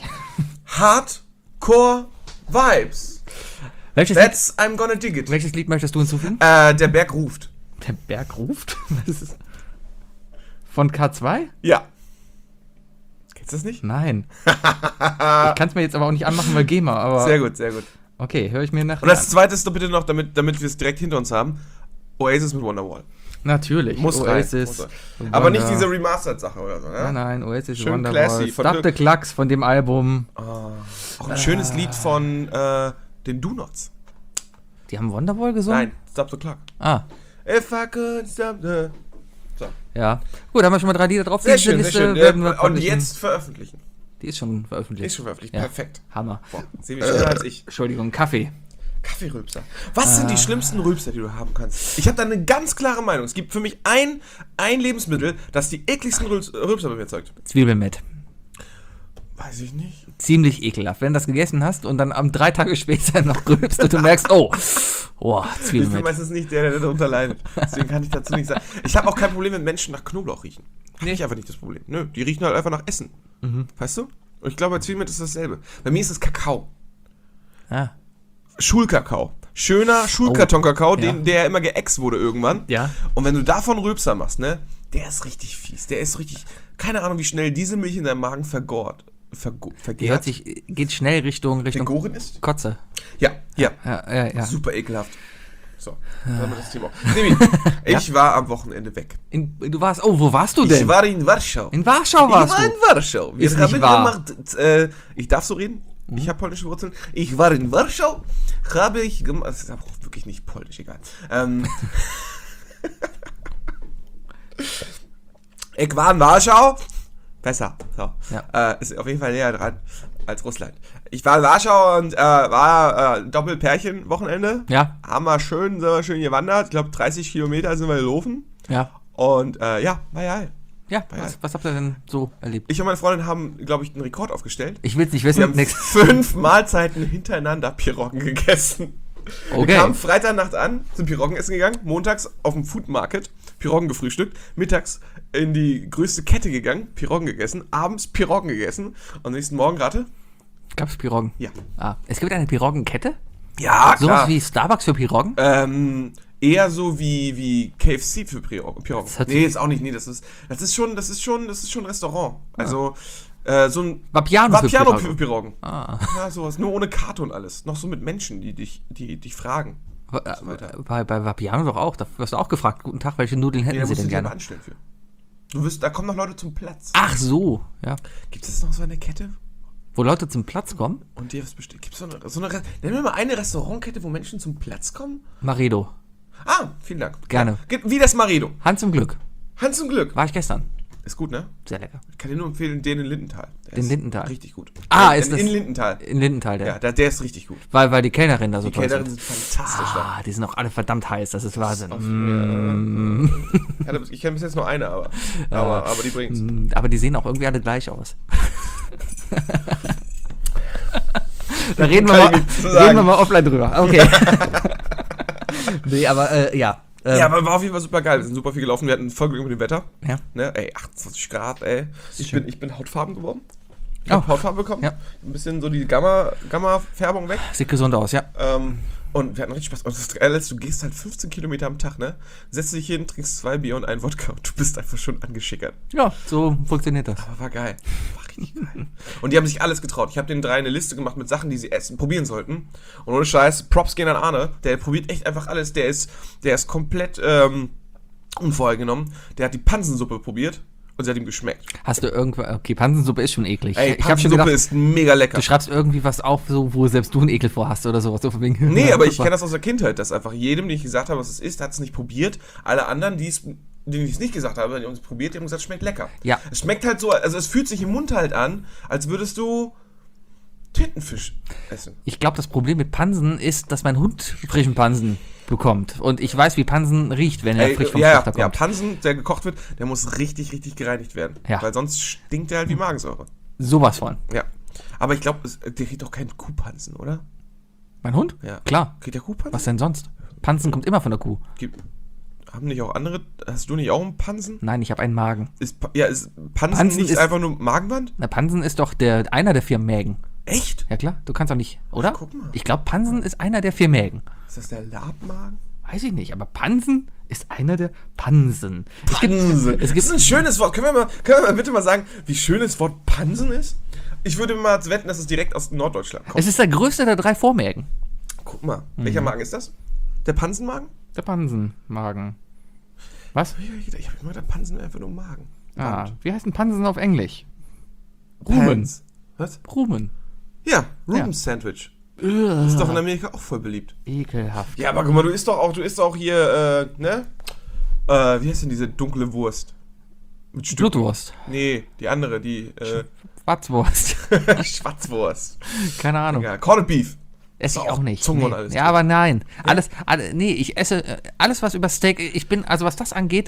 Hardcore-Vibes. That's I'm gonna dig it. Welches Lied möchtest du hinzufügen? Der Berg ruft. Der Berg ruft? Was ist das? Von K2? Ja. Kennst du das nicht? Nein. Ich kann es mir jetzt aber auch nicht anmachen, weil GEMA, aber... Sehr gut. Okay, höre ich mir nachher Und das an. zweite ist doch bitte noch, damit wir es direkt hinter uns haben, Oasis mit Wonderwall. Natürlich. Muss rein. Aber nicht diese Remastered-Sache oder so, ne? Nein, Oasis, Schön Wonderwall. classy. Stop the Klacks von dem Album. Auch ein schönes Lied von den Do-Nots. Die haben Wonderwall gesungen? Nein, Stop the Clock. Ah, If I could stop the... So. ja. Gut, haben wir schon mal 3 Lieder drauf. Sehr Diese schön, sehr Liste schön. werden wir Und veröffentlichen. jetzt veröffentlichen. Die ist schon veröffentlicht. Ist schon veröffentlicht. Ja. Perfekt. Hammer. Boah, sehen wir schneller als ich. Entschuldigung, Kaffee. Kaffeerülpser. Was sind die schlimmsten Rülpser, die du haben kannst? Ich habe da eine ganz klare Meinung. Es gibt für mich ein Lebensmittel, das die ekligsten Rülpser bei mir erzeugt. Zwiebelmett. Weiß ich nicht. Ziemlich ekelhaft. Wenn du das gegessen hast und dann 3 Tage später noch rülpst und du merkst, oh, Ich bin Zwiebelmett. meistens nicht der darunter leidet. Deswegen kann ich dazu nicht sagen. Ich habe auch kein Problem, wenn Menschen nach Knoblauch riechen. Rieche ich einfach nicht das Problem. Nö, die riechen halt einfach nach Essen. Weißt du? Und ich glaube, bei Zwiebelmett ist dasselbe. Bei mir ist es Kakao. Ah. Schulkakao. Schöner Schulkartonkakao, ja. der immer geäxt wurde irgendwann. Ja. Und wenn du davon Rülpser machst, ne, der ist richtig fies. Der ist richtig, keine Ahnung, wie schnell diese Milch in deinem Magen vergärt. Geht schnell Richtung Vergoren ist? Kotze. Ja. Ja. Super ekelhaft. So, dann haben wir das Thema. Sebi, ich war am Wochenende weg. Wo warst du denn? Ich war in Warschau. In Warschau warst Ich war du. in Warschau. Wir Ist haben nicht wahr. gemacht, ich darf so reden? Ich habe polnische Wurzeln. Ich war in Warschau, habe ich gemacht, das ist aber auch wirklich nicht polnisch, egal. Ich war in Warschau. Besser. So. Ja. Ist auf jeden Fall näher dran als Russland. Ich war in Warschau und war Doppelpärchen-Wochenende. Ja. Sind wir schön gewandert. Ich glaube 30 Kilometer sind wir gelaufen. Ja. Und war geil. Ja, was habt ihr denn so erlebt? Ich und meine Freundin haben, glaube ich, einen Rekord aufgestellt. Ich will's nicht Wir wissen. haben 5 Mahlzeiten hintereinander Piroggen gegessen. Okay. Wir kamen Freitagnacht an, sind Piroggen essen gegangen, montags auf dem Food Market Piroggen gefrühstückt, mittags in die größte Kette gegangen, Piroggen gegessen, abends Piroggen gegessen und nächsten Morgen gerade? Gab's Piroggen? Ja. Ah, es gibt eine Piroggenkette? Ja, Sowas wie Starbucks für Piroggen? Eher so wie KFC für Piroggen. Nee, ist auch nicht. Nee, das ist schon Restaurant. Also so ein Vapiano für Piroggen. Ah. Ja, sowas. Nur ohne Karte und alles. Noch so mit Menschen, die dich fragen. Bei Vapiano doch auch. Da wirst du auch gefragt, guten Tag, welche Nudeln hätten da Sie musst denn du dich aber gerne? anstellen für. Da kommen noch Leute zum Platz. Ach so, ja. Gibt es noch so eine Kette? Wo Leute zum Platz kommen? Und die was bestellt? Gibt es nenn mir mal eine Restaurantkette, wo Menschen zum Platz kommen? Maredo. Ah, vielen Dank. Gerne. Ja, wie das Maredo. Hans zum Glück. Hans zum Glück. War ich gestern. Ist gut, ne? Sehr lecker. Ich kann dir nur empfehlen, den in Lindenthal. Der Den ist Lindenthal? Richtig gut. Ist das... In Lindenthal. In Lindenthal, Ja, der ist richtig gut. Weil die Kellnerinnen da so Die toll Kellnerinnen sind. sind fantastisch da. Die sind auch alle verdammt heiß, das ist Wahnsinn. Ich kenne bis jetzt nur eine, aber die bringt's. Aber die sehen auch irgendwie alle gleich aus. Da reden wir mal offline drüber. Okay. Nee, aber ja. Ja, aber war auf jeden Fall super geil. Wir sind super viel gelaufen. Wir hatten voll Glück mit dem Wetter. Ja. Ne? Ey, 28 Grad, ey. Ich bin hautfarben geworden. Ich Oh. hab Hautfarbe bekommen. Ja. Ein bisschen so die Gamma-Färbung weg. Sieht gesund aus, ja. Und wir hatten richtig Spaß. Und das Geile ist, du gehst halt 15 Kilometer am Tag, ne? Setzt dich hin, trinkst 2 Bier und einen Wodka und du bist einfach schon angeschickert. Ja, so funktioniert das. Aber war geil. War richtig geil. Und die haben sich alles getraut. Ich habe den 3 eine Liste gemacht mit Sachen, die sie probieren sollten. Und ohne Scheiß, Props gehen an Arne. Der probiert echt einfach alles. Der ist komplett unvoreingenommen. Der hat die Pansensuppe probiert und sie hat ihm geschmeckt. Hast du irgendwas... Okay, Pansensuppe ist schon eklig. Ey, ich hab schon Pansensuppe gedacht, ist mega lecker. du schreibst irgendwie was auf, so, wo selbst du einen Ekel vor hast oder sowas. So von wegen, Nee, ja, aber ich super. kenne das aus der Kindheit, dass einfach jedem, den ich gesagt habe, was es ist, hat es nicht probiert. Alle anderen, denen ich es nicht gesagt habe, die haben es probiert, die haben gesagt, es schmeckt lecker. Ja. Es schmeckt halt so, also es fühlt sich im Mund halt an, als würdest du Tintenfisch essen. Ich glaube, das Problem mit Pansen ist, dass mein Hund frischen Pansen bekommt. Und ich weiß, wie Pansen riecht, wenn er frisch vom Schlachter kommt. Ja, Pansen, der gekocht wird, der muss richtig, richtig gereinigt werden. Ja. Weil sonst stinkt der halt wie Magensäure. Sowas von. Ja. Aber ich glaube, der kriegt doch keinen Kuhpansen, oder? Mein Hund? Ja. Klar. Kriegt der Kuhpansen? Was denn sonst? Pansen kommt immer von der Kuh. Haben nicht auch andere, hast du nicht auch einen Pansen? Nein, ich habe einen Magen. Ist Pansen Pansen nicht ist- einfach nur Magenwand? Na, Pansen ist doch einer der 4 Mägen. Echt? Ja klar, du kannst doch nicht, oder? Guck mal. Ich glaube, Pansen ist einer der 4 Mägen. Ist das der Labmagen? Weiß ich nicht, aber Pansen ist einer der Pansen. Pansen. Es Das gibt ist ein schönes Wort. Können wir mal bitte mal sagen, wie schön das Wort Pansen ist? Ich würde mal wetten, dass es direkt aus Norddeutschland kommt. Es ist der größte der 3 Vormägen. Guck mal. Welcher Magen ist das? Der Pansenmagen? Der Pansenmagen. Was? Ich habe immer gedacht, Pansen wäre einfach nur Magen. Ah, wie heißt ein Pansen auf Englisch? Rumen. Pans. Was? Rumen. Ja, Rubens Sandwich. Ist doch in Amerika auch voll beliebt. Ekelhaft. Ja, aber guck mal, du isst auch hier, ne? Wie heißt denn diese dunkle Wurst? Mit Stücken. Blutwurst. Nee, die andere, die, Schwarzwurst. Schwarzwurst. Keine Ahnung. Ja, Corned Beef. Esse ich auch auch nicht. Zunge und Nee. alles Ja, drin. aber nein. Nee, ich esse alles, was über Steak. Also was das angeht,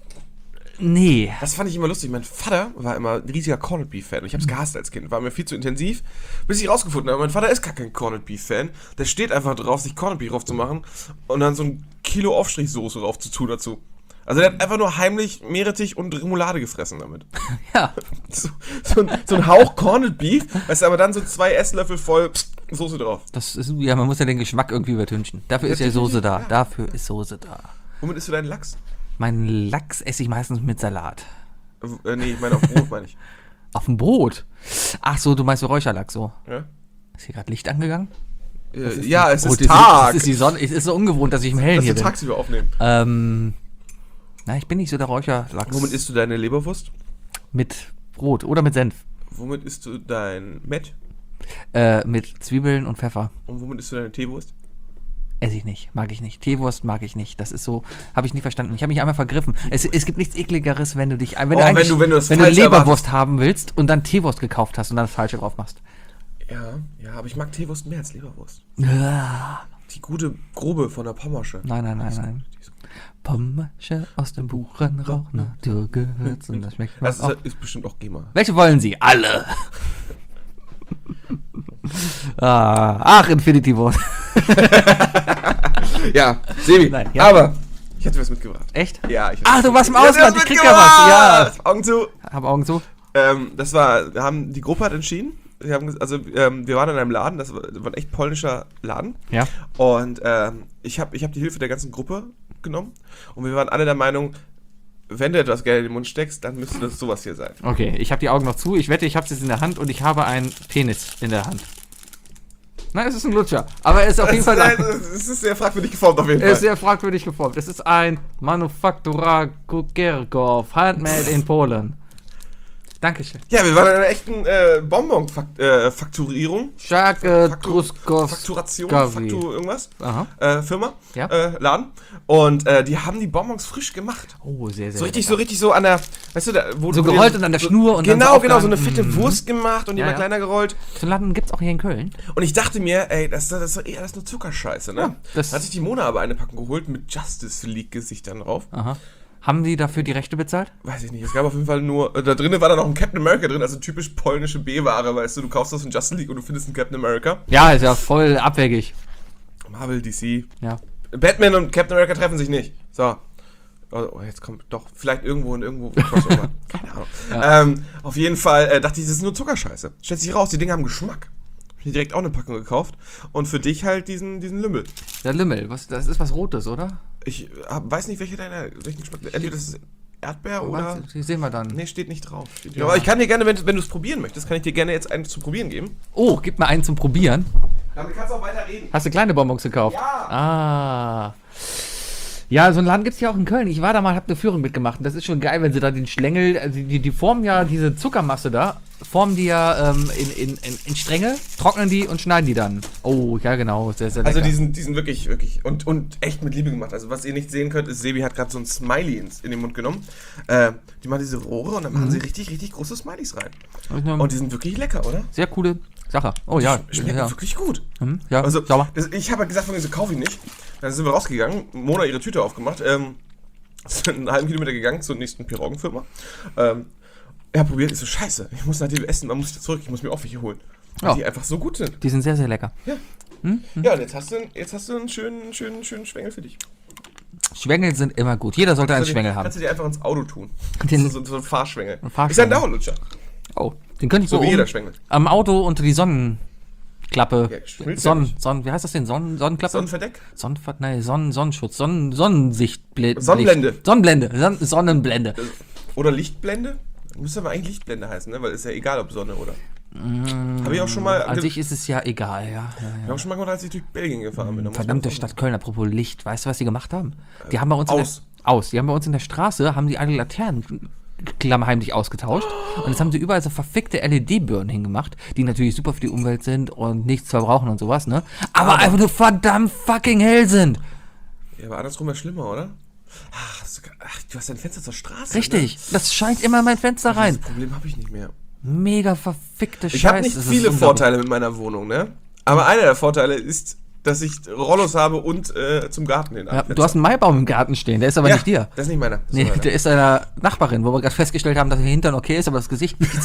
nee. Das fand ich immer lustig. Mein Vater war immer ein riesiger Corned Beef Fan. Und ich hab's gehasst als Kind. War mir viel zu intensiv. Bis ich rausgefunden habe, mein Vater ist gar kein Corned Beef Fan. Der steht einfach drauf, sich Corned Beef drauf zu machen und dann so ein Kilo Aufstrichsoße drauf zu tun dazu. Also der hat einfach nur heimlich Meerrettich und Remoulade gefressen damit. Ja. So ein Hauch Corned Beef, weißt du, aber dann so 2 Esslöffel voll Soße drauf. Das ist, ja, man muss ja den Geschmack irgendwie übertünchen. Dafür ist ja Soße da. Ja. Dafür ist Soße da. Womit isst du deinen Lachs? Meinen Lachs esse ich meistens mit Salat. Nee, ich meine auf Brot, meine ich. Auf dem Brot? Ach so, du meinst so Räucherlachs so. Ja? Ist hier gerade Licht angegangen? Ja, es ist Oh, Tag. Das ist die Sonne. Es ist so ungewohnt, dass ich im Hellen Dass hier wir bin. tagsüber aufnehmen. Na, ich bin nicht so der Räucherlachs. Womit isst du deine Leberwurst? Mit Brot oder mit Senf. Womit isst du dein Met? Mit Zwiebeln und Pfeffer. Und womit isst du deine Teewurst? Esse ich nicht, mag ich nicht. Teewurst mag ich nicht. Das ist so, habe ich nie verstanden. Ich habe mich einmal vergriffen. Es gibt nichts ekligeres, wenn du dich, wenn du das wenn du falsch Leberwurst haben willst und dann Teewurst gekauft hast und dann das Falsche drauf machst. Ja, aber ich mag Teewurst mehr als Leberwurst. Ah, Die gute, grobe von der Pommersche. nein. Die ist gut. Pommersche aus dem Buchenrauch, Naturgewürz und das schmeckt Das auch. ist bestimmt auch GEMA. Welche wollen Sie? Alle! Ach, Infinity War. Ja, Sebi. Nein, ja. Aber ich hätte was mitgebracht. Echt? Ja, ich Ach, du warst im Ich hätte Ausland, was ich krieg ja was. Ja. Augen zu. Hab Augen zu. Die Gruppe hat entschieden. Wir waren in einem Laden, das war ein echt polnischer Laden. Ja. Und ich hab die Hilfe der ganzen Gruppe genommen. Und wir waren alle der Meinung, wenn du etwas Geld in den Mund steckst, dann müsste das sowas hier sein. Okay, ich habe die Augen noch zu. Ich wette, ich habe es jetzt in der Hand und ich habe einen Penis in der Hand. Nein, es ist ein Lutscher. Aber er ist auf jeden Fall da. Es ist sehr fragwürdig geformt auf jeden Er ist Fall. sehr fragwürdig geformt. Es ist ein Manufaktura Kukierkow, handmade in Polen. Dankeschön. Ja, wir waren in einer echten Bonbon-Fakturierung. Fakturation, irgendwas. Aha. Firma, Ja. Laden. Und die haben die Bonbons frisch gemacht. Oh, sehr, sehr So richtig so an der, weißt du, da, wo so du gerollt den, und an der Schnur und genau, dann so eine fette Wurst gemacht und die Ja, immer ja. kleiner gerollt. So einen Laden gibt's auch hier in Köln. Und ich dachte mir, ey, das ist doch eher alles nur Zuckerscheiße, ne? Ja, das- da hat sich die Mona aber eine Packung geholt mit Justice League-Gesichtern drauf. Aha. Haben die dafür die Rechte bezahlt? Weiß ich nicht, es gab auf jeden Fall nur, da drinnen war dann noch ein Captain America drin, also typisch polnische B-Ware, weißt du kaufst das von Justice League und du findest einen Captain America. Ja, ist ja voll abwegig. Marvel, DC. Ja. Batman und Captain America treffen sich nicht. So. Oh, jetzt kommt doch, vielleicht irgendwo Crossover. Keine Ahnung. Ja. Auf jeden Fall dachte ich, das ist nur Zuckerscheiße. Stellt sich raus, die Dinge haben Geschmack. Hab mir direkt auch eine Packung gekauft. Und für dich halt diesen Lümmel. Der Lümmel, das ist was Rotes, oder? Ich weiß nicht, welchen Geschmack. Entweder das ist Erdbeer oder. Die sehen wir dann. Nee, steht nicht drauf. Ja. Aber ich kann dir gerne, wenn du es probieren möchtest, kann ich dir gerne jetzt einen zu probieren geben. Oh, gib mir einen zum Probieren. Damit kannst du auch weiter reden. Hast du kleine Bonbons gekauft? Ja. Ah. Ja, so einen Laden gibt's ja auch in Köln. Ich war da mal, hab eine Führung mitgemacht. Und das ist schon geil, wenn sie da den Schlängel, also die formen ja diese Zuckermasse da, formen die ja in Stränge, trocknen die und schneiden die dann. Oh, ja genau, sehr, sehr lecker. Also die sind wirklich und echt mit Liebe gemacht. Also was ihr nicht sehen könnt, ist, Sebi hat gerade so ein Smiley in den Mund genommen. Die machen diese Rohre und dann machen sie richtig große Smileys rein. Und die sind wirklich lecker, oder? Sehr coole Sache. Oh ja. Schmecken ja. wirklich gut. Ja, Also sauber. ich habe ja gesagt, so kaufe ich nicht. Dann sind wir rausgegangen, Mona ihre Tüte aufgemacht, sind einen halben Kilometer gegangen zur nächsten Piroggenfirma. Probiert, ist so scheiße. Ich muss nach dem Essen, man muss wieder zurück, ich muss mir auch welche holen. Weil Ja. die einfach so gut sind. Die sind sehr, sehr lecker. Ja. Ja, und jetzt hast du einen schönen Schwengel für dich. Schwengel sind immer gut. Jeder sollte einen Kannst du dir- Schwengel haben. Kannst du dir einfach ins Auto tun. Den- So ein Fahrschwengel. Ein Fahrschwengel. Ist ein Dauerlutscher. Oh, den könnte ich So wie jeder Schwengel. am Auto unter die Sonnenklappe. Ja, schmilzt ja nicht. Wie heißt das denn? Sonnenklappe? Sonnenverdeck? Sonnenschutz. Sonnensichtblende. Sonnenblende. Sonnenblende. Oder Lichtblende? Müsste aber eigentlich Lichtblende heißen, ne? Weil ist ja egal, ob Sonne oder. Habe ich auch schon mal. An sich ist es ja egal, ja. Ich habe auch schon mal gemacht, als ich durch Belgien gefahren bin. Da muss Verdammte man- Stadt Köln, apropos Licht. Weißt du, was die gemacht haben? Die haben bei uns aus. Die haben bei uns in der Straße, haben die alle Laternen klammheimlich ausgetauscht. Und jetzt haben sie überall so verfickte LED-Birnen hingemacht, die natürlich super für die Umwelt sind und nichts verbrauchen und sowas, ne? Aber einfach nur verdammt fucking hell sind. Ja, aber andersrum wäre schlimmer, oder? Ach, du hast dein Fenster zur Straße. Richtig. Das scheint immer in mein Fenster Ne? rein. Das Problem habe ich nicht mehr. Mega verfickte Scheiße. Ich habe nicht Das ist viele unglaublich. Vorteile mit meiner Wohnung, ne? Aber einer der Vorteile ist, dass ich Rollos habe und zum Garten hin. Ja, du hast einen Maibaum im Garten stehen, der ist aber nicht dir. Das ist nicht meiner. Das ist Nee, meiner. der ist einer Nachbarin, wo wir gerade festgestellt haben, dass ihr Hintern okay ist, aber das Gesicht nicht.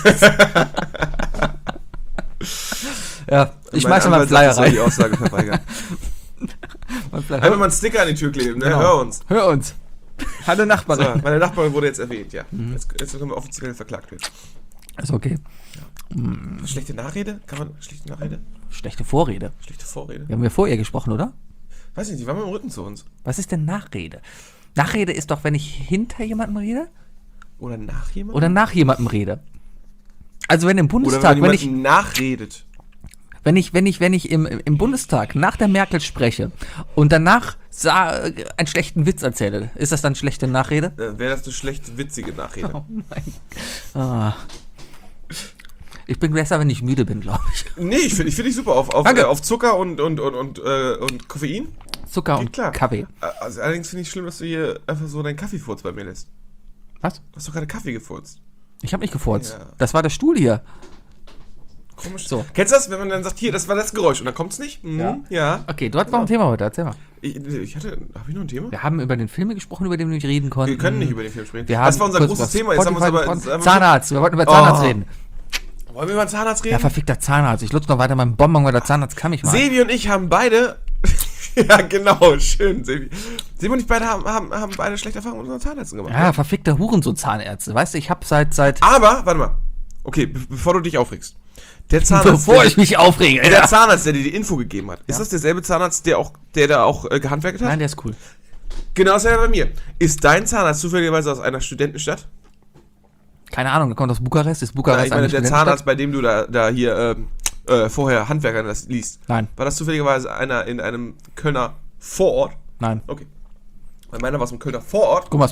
Ja, ich Mein schmeiß mal einen Anwalt sagt, Flyer ich soll rein. die Aussage verweigern. Einfach mal einen Sticker an die Tür kleben, ne? Hör uns. Hör uns. Hallo So, Nachbarin. meine Nachbarin wurde jetzt erwähnt, ja. Mhm. Jetzt können wir offiziell verklagt werden. Ist okay. Schlechte Nachrede? Kann man schlechte Nachrede? Schlechte Vorrede. Schlechte Vorrede? Wir haben ja vor ihr gesprochen, oder? Weiß nicht, die waren mit dem Rücken zu uns. Was ist denn Nachrede? Nachrede ist doch, wenn ich hinter jemandem rede Oder nach jemandem? oder nach jemandem rede. Also wenn im Oder Bundestag, wenn jemand nachredet. wenn ich im Bundestag nach der Merkel spreche und danach einen schlechten Witz erzähle, ist das dann schlechte Nachrede? Wäre das eine schlecht witzige Nachrede. Oh mein Gott. Ich bin besser, wenn ich müde bin, glaube ich. Nee, ich finde dich super Danke. auf Zucker und Koffein. Zucker Geht und klar. Kaffee. Also allerdings finde ich schlimm, dass du hier einfach so deinen Kaffeefurz bei mir lässt. Was? Du hast doch gerade Kaffee gefurzt. Ich habe nicht gefurzt. Ja. Das war der Stuhl hier. Komisch. So. Kennst du das, wenn man dann sagt, hier, das war das Geräusch und dann kommt's nicht? Mhm, ja. Okay, du hast noch ein Thema heute, erzähl mal. Habe ich noch ein Thema? Wir haben über den Film gesprochen, über den wir nicht reden konnten. Wir können nicht über den Film sprechen. Wir haben Das war unser kurz großes über Thema. Jetzt haben wir uns Spotify aber gesprochen. Zahnarzt, wir wollten über Zahnarzt reden. Wollen wir über den Zahnarzt reden? Ja, verfickter Zahnarzt. Ich lutze noch weiter meinen Bonbon, weil der Zahnarzt kann mich mal. Sebi und ich haben beide. Ja, genau, schön, Sebi. Sebi und ich beide haben beide schlechte Erfahrungen mit unseren Zahnärzten gemacht. Ja, verfickter Hurensohn-Zahnärzte. Weißt du, ich habe seit Aber, warte mal. Okay, bevor du dich aufregst. Der Zahnarzt, bevor ich mich aufrege. der Zahnarzt, der dir die Info gegeben hat, ist das derselbe Zahnarzt, der da auch gehandwerkt hat? Nein, der ist cool. Genau, das ist ja bei mir. Ist dein Zahnarzt zufälligerweise aus einer Studentenstadt? Keine Ahnung, der kommt aus Bukarest. Ist Nein, Bukarest ich meine, eine der Studentenstadt? Zahnarzt, bei dem du da hier vorher Handwerker das liest. Nein, War das zufälligerweise einer in einem Kölner Vorort? nein. Okay. Weil meiner war es im Kölner Vorort. Gummersbach.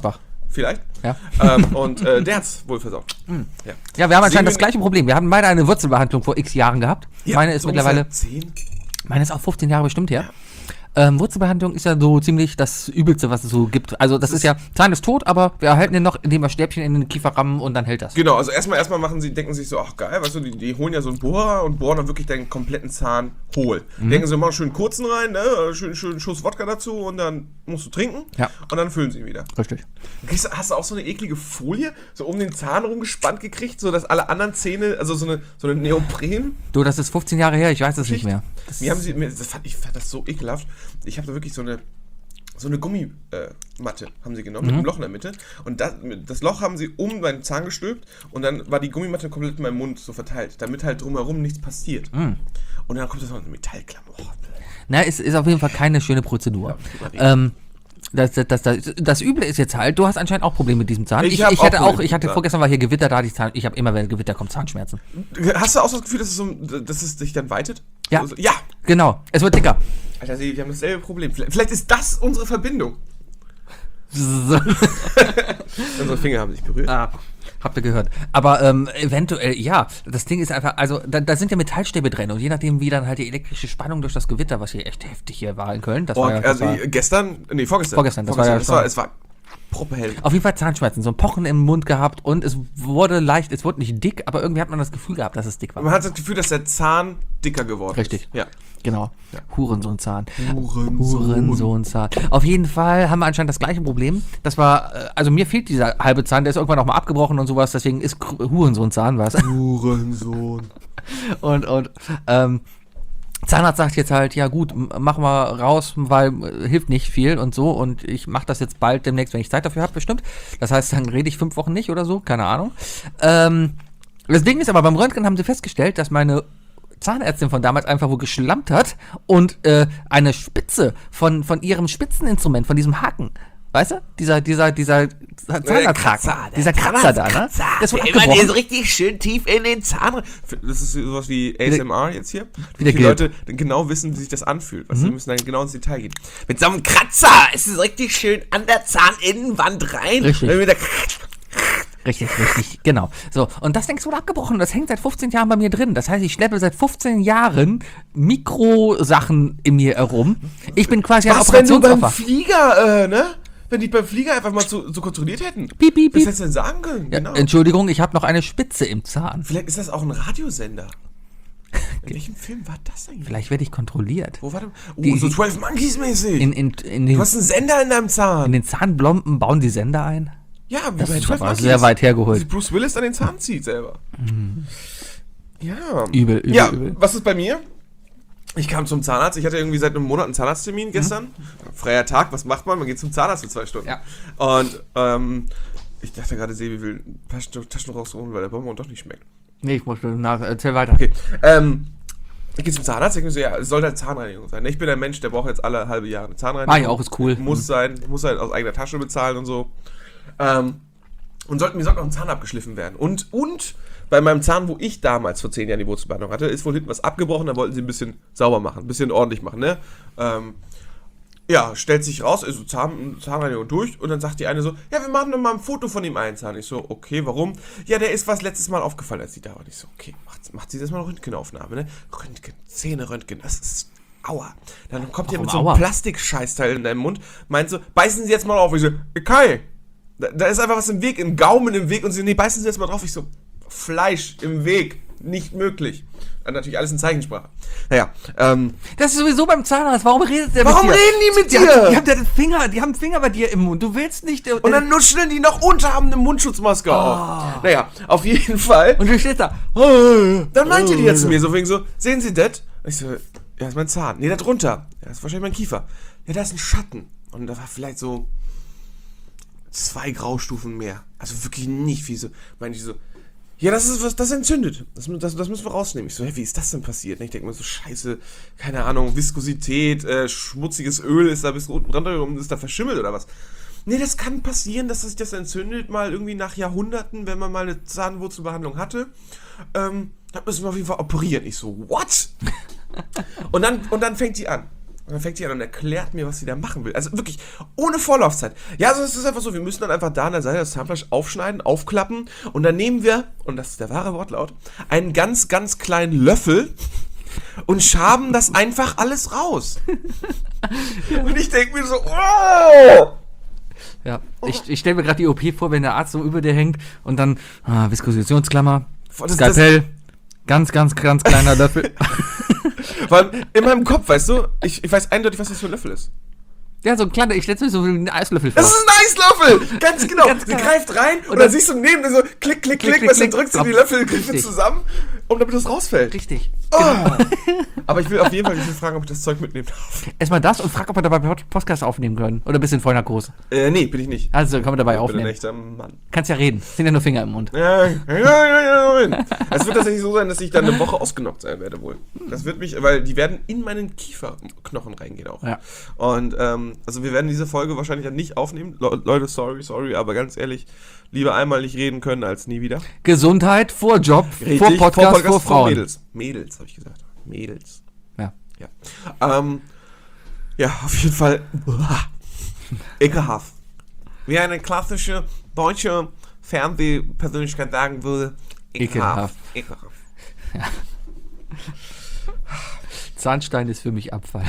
vielleicht. Ja. Und der hat's wohl versorgt. Ja. Ja, wir haben anscheinend Sehen das wir- gleiche Problem. Wir haben beide eine Wurzelbehandlung vor x Jahren gehabt. Ja, Meine ist so mittlerweile, ungefähr 10. meine ist auch 15 Jahre bestimmt her. Wurzelbehandlung ist ja so ziemlich das Übelste, was es so gibt. Also das ist ja, Zahn ist tot, aber wir erhalten den noch, indem wir Stäbchen in den Kiefer rammen und dann hält das. Genau, also erstmal denken sich so, ach geil, weißt du, die holen ja so einen Bohrer und bohren dann wirklich deinen kompletten Zahn hohl. Denken sie, machen schön kurzen rein, ne? schön Schuss Wodka dazu und dann musst du trinken und dann füllen sie ihn wieder. Richtig. Hast du auch so eine eklige Folie so um den Zahn rumgespannt gekriegt, so dass alle anderen Zähne, also so eine Neopren? Du, das ist 15 Jahre her, ich weiß es nicht mehr. Ich fand das so ekelhaft. Ich habe da wirklich so eine Gummimatte haben sie genommen, mit einem Loch in der Mitte. Und das Loch haben sie um meinen Zahn gestülpt und dann war die Gummimatte komplett in meinem Mund so verteilt, damit halt drumherum nichts passiert. Und dann kommt das noch eine Metallklammer. Oh, Na, es ist auf jeden Fall keine schöne Prozedur. Das Üble ist jetzt halt, du hast anscheinend auch Probleme mit diesem Zahn. Ich hatte Vorgestern war hier Gewitter da, ich habe immer, wenn Gewitter kommt, Zahnschmerzen. Hast du auch so das Gefühl, dass es dich dann weitet? Ja. Ja. Genau, es wird dicker. Alter, wir haben dasselbe Problem. Vielleicht ist das unsere Verbindung. Unsere Finger haben sich berührt. Habt ihr gehört. Aber eventuell, ja, das Ding ist einfach, also da sind ja Metallstäbe drin und je nachdem, wie dann halt die elektrische Spannung durch das Gewitter, was hier echt heftig hier war in Köln, Vorgestern, es war proppenhell. Auf jeden Fall Zahnschmerzen, so ein Pochen im Mund gehabt und es wurde nicht dick, aber irgendwie hat man das Gefühl gehabt, dass es dick war. Man hat das Gefühl, dass der Zahn dicker geworden ist. Richtig. Ja. Genau. Ja. Hurensohnzahn. Hurensohn. Hurensohnzahn. Auf jeden Fall haben wir anscheinend das gleiche Problem. Das war, also mir fehlt dieser halbe Zahn, der ist irgendwann auch mal abgebrochen und sowas, deswegen ist Hurensohnzahn was. Hurensohn. Und Zahnarzt sagt jetzt halt, ja gut, mach mal raus, weil hilft nicht viel und so und ich mache das jetzt bald demnächst, wenn ich Zeit dafür habe, bestimmt. Das heißt, dann rede ich 5 Wochen nicht oder so, keine Ahnung. Das Ding ist aber, beim Röntgen haben sie festgestellt, dass meine Zahnärztin von damals einfach wohl geschlampt hat und eine Spitze von ihrem Spitzeninstrument, von diesem Haken, weißt du? Dieser Zahnarzthaken, dieser Kratzer da, ne? Das wurde abgebrochen. Der so richtig schön tief in den Zahn. Das ist sowas wie ASMR jetzt hier. Wie die Leute dann genau wissen, wie sich das anfühlt. Also, sie müssen dann genau ins Detail gehen. Mit so einem Kratzer ist es richtig schön an der Zahninnenwand rein. Richtig. Dann wieder Richtig, genau. So, und das Ding ist wohl abgebrochen. Das hängt seit 15 Jahren bei mir drin. Das heißt, ich schleppe seit 15 Jahren Mikrosachen in mir herum. Ich bin quasi ein was, wenn du beim Operationsopfer. Flieger, ne? Wenn die beim Flieger einfach mal so kontrolliert hätten. Piep, piep, Was piep. hättest du denn sagen können? Ja, Genau. Entschuldigung, ich habe noch eine Spitze im Zahn. Vielleicht ist das auch ein Radiosender. In welchem Film war das eigentlich? Vielleicht werde ich kontrolliert. Wo war der? Die- So 12 Monkeys mäßig. In Du hast einen Sender in deinem Zahn. den Zahnblomben bauen die Sender ein. Ja, wie Das bei ist 12 aber Monkeys. sehr weit hergeholt. Wie Bruce Willis an den Zahn zieht selber. Ja. Übel. Ja, was ist bei mir? Ich kam zum Zahnarzt. Ich hatte irgendwie seit einem Monat einen Zahnarzttermin gestern. Freier Tag, was macht man? Man geht zum Zahnarzt für 2 Stunden. Ja. Und ich dachte gerade, Sebi will Taschen rausholen, weil der Bonbon doch nicht schmeckt. Nee, ich muss erzähl weiter. Okay. Ich gehe zum Zahnarzt, ich mir so, ja, es soll halt Zahnreinigung sein. Ich bin ein Mensch, der braucht jetzt alle halbe Jahre eine Zahnreinigung. Ah ja, auch ist cool. Muss sein, muss halt aus eigener Tasche bezahlen und so. Und mir sollte noch ein Zahn abgeschliffen werden. Und bei meinem Zahn, wo ich damals vor 10 Jahren die Wurzelbehandlung hatte, ist wohl hinten was abgebrochen, da wollten sie ein bisschen sauber machen, ein bisschen ordentlich machen, ne? Ja, stellt sich raus, ist so Zahnreinigung durch und dann sagt die eine so, ja, wir machen noch mal ein Foto von dem einen Zahn. Ich so, okay, warum? Ja, der ist was letztes Mal aufgefallen, als sie da war. Und ich so, okay, macht sie das mal eine Röntgenaufnahme, ne? Zähne-Röntgen, das ist, aua. Dann kommt ihr mit so einem aua? Plastikscheißteil in deinem Mund, meint so, beißen Sie jetzt mal auf. Ich so, Kai, da ist einfach was im Weg, ein Gaumen im Weg und sie, nee, beißen Sie jetzt mal drauf. Ich so, Fleisch im Weg, nicht möglich. Dann natürlich alles in Zeichensprache. Naja, Das ist sowieso beim Zahnarzt. Warum redet der Warum mit dir? reden die mit dir? Die haben einen Finger bei dir im Mund. Du willst nicht. und dann nuscheln die noch unter, haben eine Mundschutzmaske auf. Naja, auf jeden Fall. Und du stehst da. Dann meinte die jetzt zu mir so wegen so, sehen Sie das? Ich so, ja, das ist mein Zahn. Nee, da drunter. Ja, das ist wahrscheinlich mein Kiefer. Ja, da ist ein Schatten. Und da war vielleicht so 2 Graustufen mehr. Also wirklich nicht viel so. Meinte ich so, ja, das ist was, das entzündet. Das müssen wir rausnehmen. Ich so, hey, wie ist das denn passiert? Und ich denke mir so, scheiße, keine Ahnung, Viskosität, schmutziges Öl ist da bis unten rangekommen, ist da verschimmelt oder was? Nee, das kann passieren, dass sich das entzündet, mal irgendwie nach Jahrhunderten, wenn man mal eine Zahnwurzelbehandlung hatte. Da müssen wir auf jeden Fall operieren. Ich so, what? Und dann fängt sie an. Und dann fängt sie an und erklärt mir, was sie da machen will. Also wirklich, ohne Vorlaufzeit. Ja, also es ist einfach so, wir müssen dann einfach da an der Seite das Zahnfleisch aufschneiden, aufklappen und dann nehmen wir, und das ist der wahre Wortlaut, einen ganz, ganz kleinen Löffel und schaben das einfach alles raus. Und ich denke mir so, oh! Ja, ich stelle mir gerade die OP vor, wenn der Arzt so über dir hängt und dann Viskosationsklammer, Skalpell, ganz, ganz, ganz kleiner Löffel. Weil in meinem Kopf, weißt du, ich weiß eindeutig, was das für ein Löffel ist. Ja, so ein kleiner, ich stelle mir so einen Eislöffel vor. Das ist ein Eislöffel! Ganz genau. Ganz Sie genau. greift rein und dann dann siehst du neben dir so klick, klick, klick, weißt du, dann drückst du die Löffelgriffe Richtig. zusammen, damit das rausfällt. Richtig. Oh. Aber ich will auf jeden Fall nicht fragen, ob ich das Zeug mitnehmen darf. Erstmal das und frag, ob wir dabei Podcast aufnehmen können. Oder bist du in Vollnarkose? Nee, bin ich nicht. Also, kann man dabei Ich bin ein aufnehmen. echter Mann. Kannst ja reden. Sind ja nur Finger im Mund. Ja. Es wird tatsächlich so sein, dass ich dann eine Woche ausgenockt sein werde wohl. Das wird mich, weil die werden in meinen Kieferknochen reingehen auch. Ja. Und also wir werden diese Folge wahrscheinlich dann nicht aufnehmen. Leute, sorry, aber ganz ehrlich, lieber einmal nicht reden können als nie wieder. Gesundheit vor Job, Richtig, vor Podcast, vor Frauen. Mädels. Mädels, habe ich gesagt. Mädels. Ja. Ja, auf jeden Fall. Ekelhaft. Wie eine klassische deutsche Fernsehpersönlichkeit sagen würde, Ekelhaft. Ekelhaft. Zahnstein ist für mich Abfall.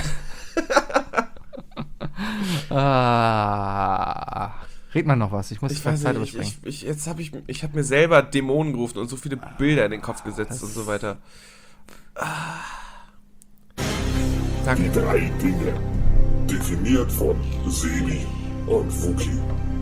Red mal noch was, ich muss Ich die weiß Zeit nicht, überspringen. ich habe mir selber Dämonen gerufen und so viele Bilder in den Kopf gesetzt und so weiter. Die Danke. 3 Dinge. Definiert von Sebi und Wookie.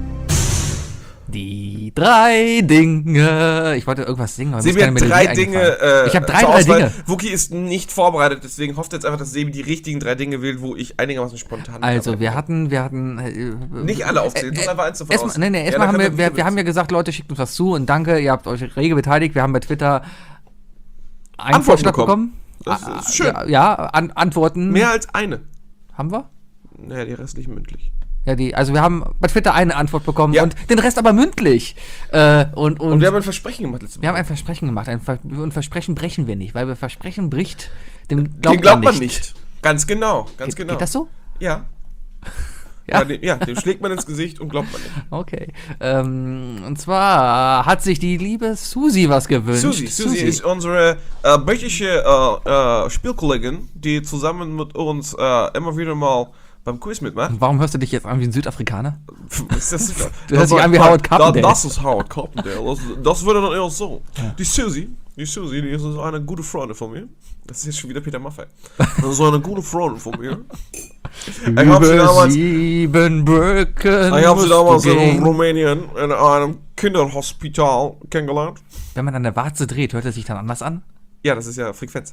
Die 3 Dinge. Ich wollte irgendwas singen, aber mir ist Sebi keine hat Melodie 3 Dinge. eingefallen. Ich habe zur 3 Auswahl. Dinge. Wookie ist nicht vorbereitet, deswegen hofft jetzt einfach, dass Sebi die richtigen 3 Dinge wählt, wo ich einigermaßen spontan. Also, wir hatten Nicht alle aufzählen, muss einfach eins davon aus. erstmal Ja, haben dann wir haben ja gesagt, Leute, schickt uns was zu und danke, ihr habt euch rege beteiligt. Wir haben bei Twitter einen Antworten Vorschlag bekommen. bekommen. Das ist schön. Antworten. Mehr als eine. Haben wir? Naja, die restlichen mündlich. Ja, also wir haben bei Twitter eine Antwort bekommen Ja. und den Rest aber mündlich. Und Und wir haben ein Versprechen gemacht letztes Mal. wir haben ein Versprechen gemacht. Und Versprechen brechen wir nicht, weil wir Versprechen bricht, dem Den glaubt, glaubt man nicht. Ganz genau, ganz genau. Geht das so? Ja. Ja. Dem schlägt man ins Gesicht und glaubt man nicht. Okay. Und zwar hat sich die liebe Susi was gewünscht. Susi ist unsere britische Spielkollegin, die zusammen mit uns immer wieder mal beim Quiz mitmacht. Warum hörst du dich jetzt an wie ein Südafrikaner? Ist das super? Du hörst dich an wie Howard Carpendale. Das ist Howard Carpendale. Das würde dann eher so. Ja. Die Susi, die ist eine gute Freundin von mir. Das ist jetzt schon wieder Peter Maffay. Das ist eine gute Freundin von mir. Ich habe sie damals in Rumänien in einem Kinderhospital kennengelernt. Wenn man an der Warze dreht, hört er sich dann anders an? Ja, das ist ja Frequenz.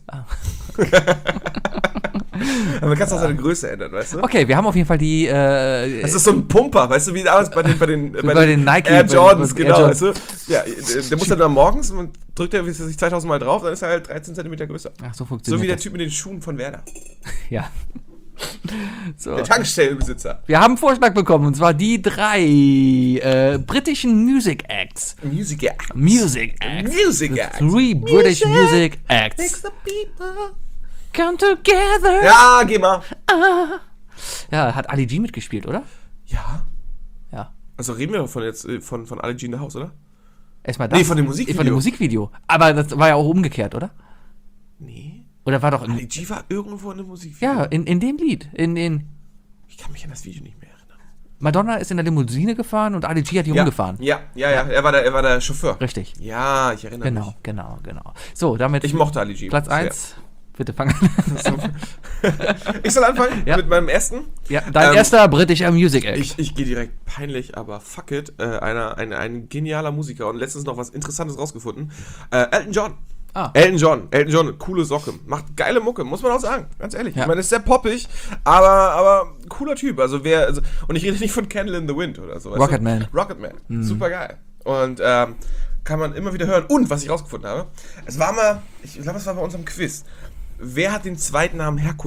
Aber man kann es auch seine Größe ändern, weißt du? Okay, wir haben auf jeden Fall die. Das ist so ein Pumper, weißt du, wie damals bei den Nike Air Jordans, bei genau, Air weißt du? Ja, der muss dann morgens, man drückt er sich 2000 Mal drauf, dann ist er halt 13 cm größer. Ach, so So funktioniert wie der das. Typ mit den Schuhen von Werder. Ja. So. Der Tankstellenbesitzer. Wir haben einen Vorschlag bekommen, und zwar die 3 britischen Music Acts. Music Act. Music Acts. Music Act. 3 British Music Acts. the people. Come together. Ja, geh mal. Ja, hat Ali G mitgespielt, oder? Ja. Ja. Also reden wir von jetzt von Ali G in the House, oder? Erstmal das. Nee, von dem Musikvideo. Von dem Musikvideo. Aber das war ja auch umgekehrt, oder? Nee. Oder war doch Ali G war irgendwo in dem Musikvideo. ja, in dem Lied. Ich kann mich an das Video nicht mehr erinnern. Madonna ist in der Limousine gefahren und Ali G hat die rumgefahren. Ja. Er war der Chauffeur. Richtig. Ja, ich erinnere mich. Genau. So, damit Ich mochte Ali G. Platz sehr. 1. Bitte fang an. Ich soll anfangen Ja. mit meinem ersten. Ja, dein erster britischer Music Act. Ich gehe direkt peinlich, aber fuck it. Ein genialer Musiker und letztens noch was Interessantes rausgefunden. Elton John. Elton John, coole Socke. Macht geile Mucke, muss man auch sagen. Ganz ehrlich. Ja. Ich meine, ist sehr poppig, aber cooler Typ. Und ich rede nicht von Candle in the Wind oder so. weißt du? Rocketman. Super geil. Und kann man immer wieder hören. Und was ich rausgefunden habe, es war mal, ich glaube, es war bei unserem Quiz. Wer hat den zweiten Namen Herkules?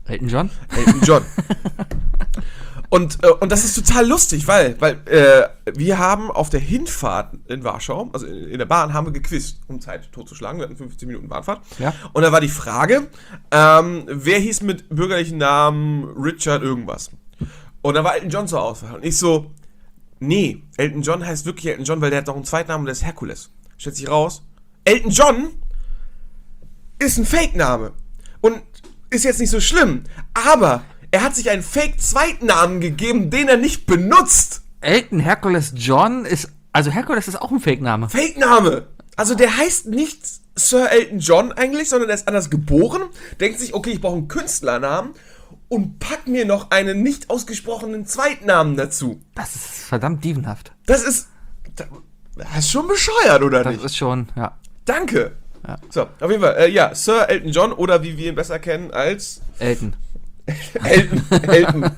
Elton John? Elton John. Und das ist total lustig, weil wir haben auf der Hinfahrt in Warschau, also in der Bahn, haben wir gequizt, um Zeit totzuschlagen. Wir hatten 15 Minuten Bahnfahrt. Ja. Und da war die Frage, wer hieß mit bürgerlichen Namen Richard irgendwas? Und da war Elton John zur Auswahl. Und ich so, nee, Elton John heißt wirklich Elton John, weil der hat noch einen Zweitnamen und der ist Herkules. Stellt sich raus, Elton John ist ein Fake-Name. Und ist jetzt nicht so schlimm, aber er hat sich einen Fake-Zweitnamen gegeben, den er nicht benutzt. Elton Hercules John ist, also Hercules ist auch ein Fake-Name. Fake-Name. Also der heißt nicht Sir Elton John eigentlich, sondern der ist anders geboren, denkt sich, okay, ich brauche einen Künstlernamen und packt mir noch einen nicht ausgesprochenen Zweitnamen dazu. Das ist verdammt dievenhaft. Das ist schon bescheuert, oder Das nicht? ist schon, ja. Danke. Ja. So, auf jeden Fall, ja, Sir Elton John oder wie wir ihn besser kennen als Elton. Elton.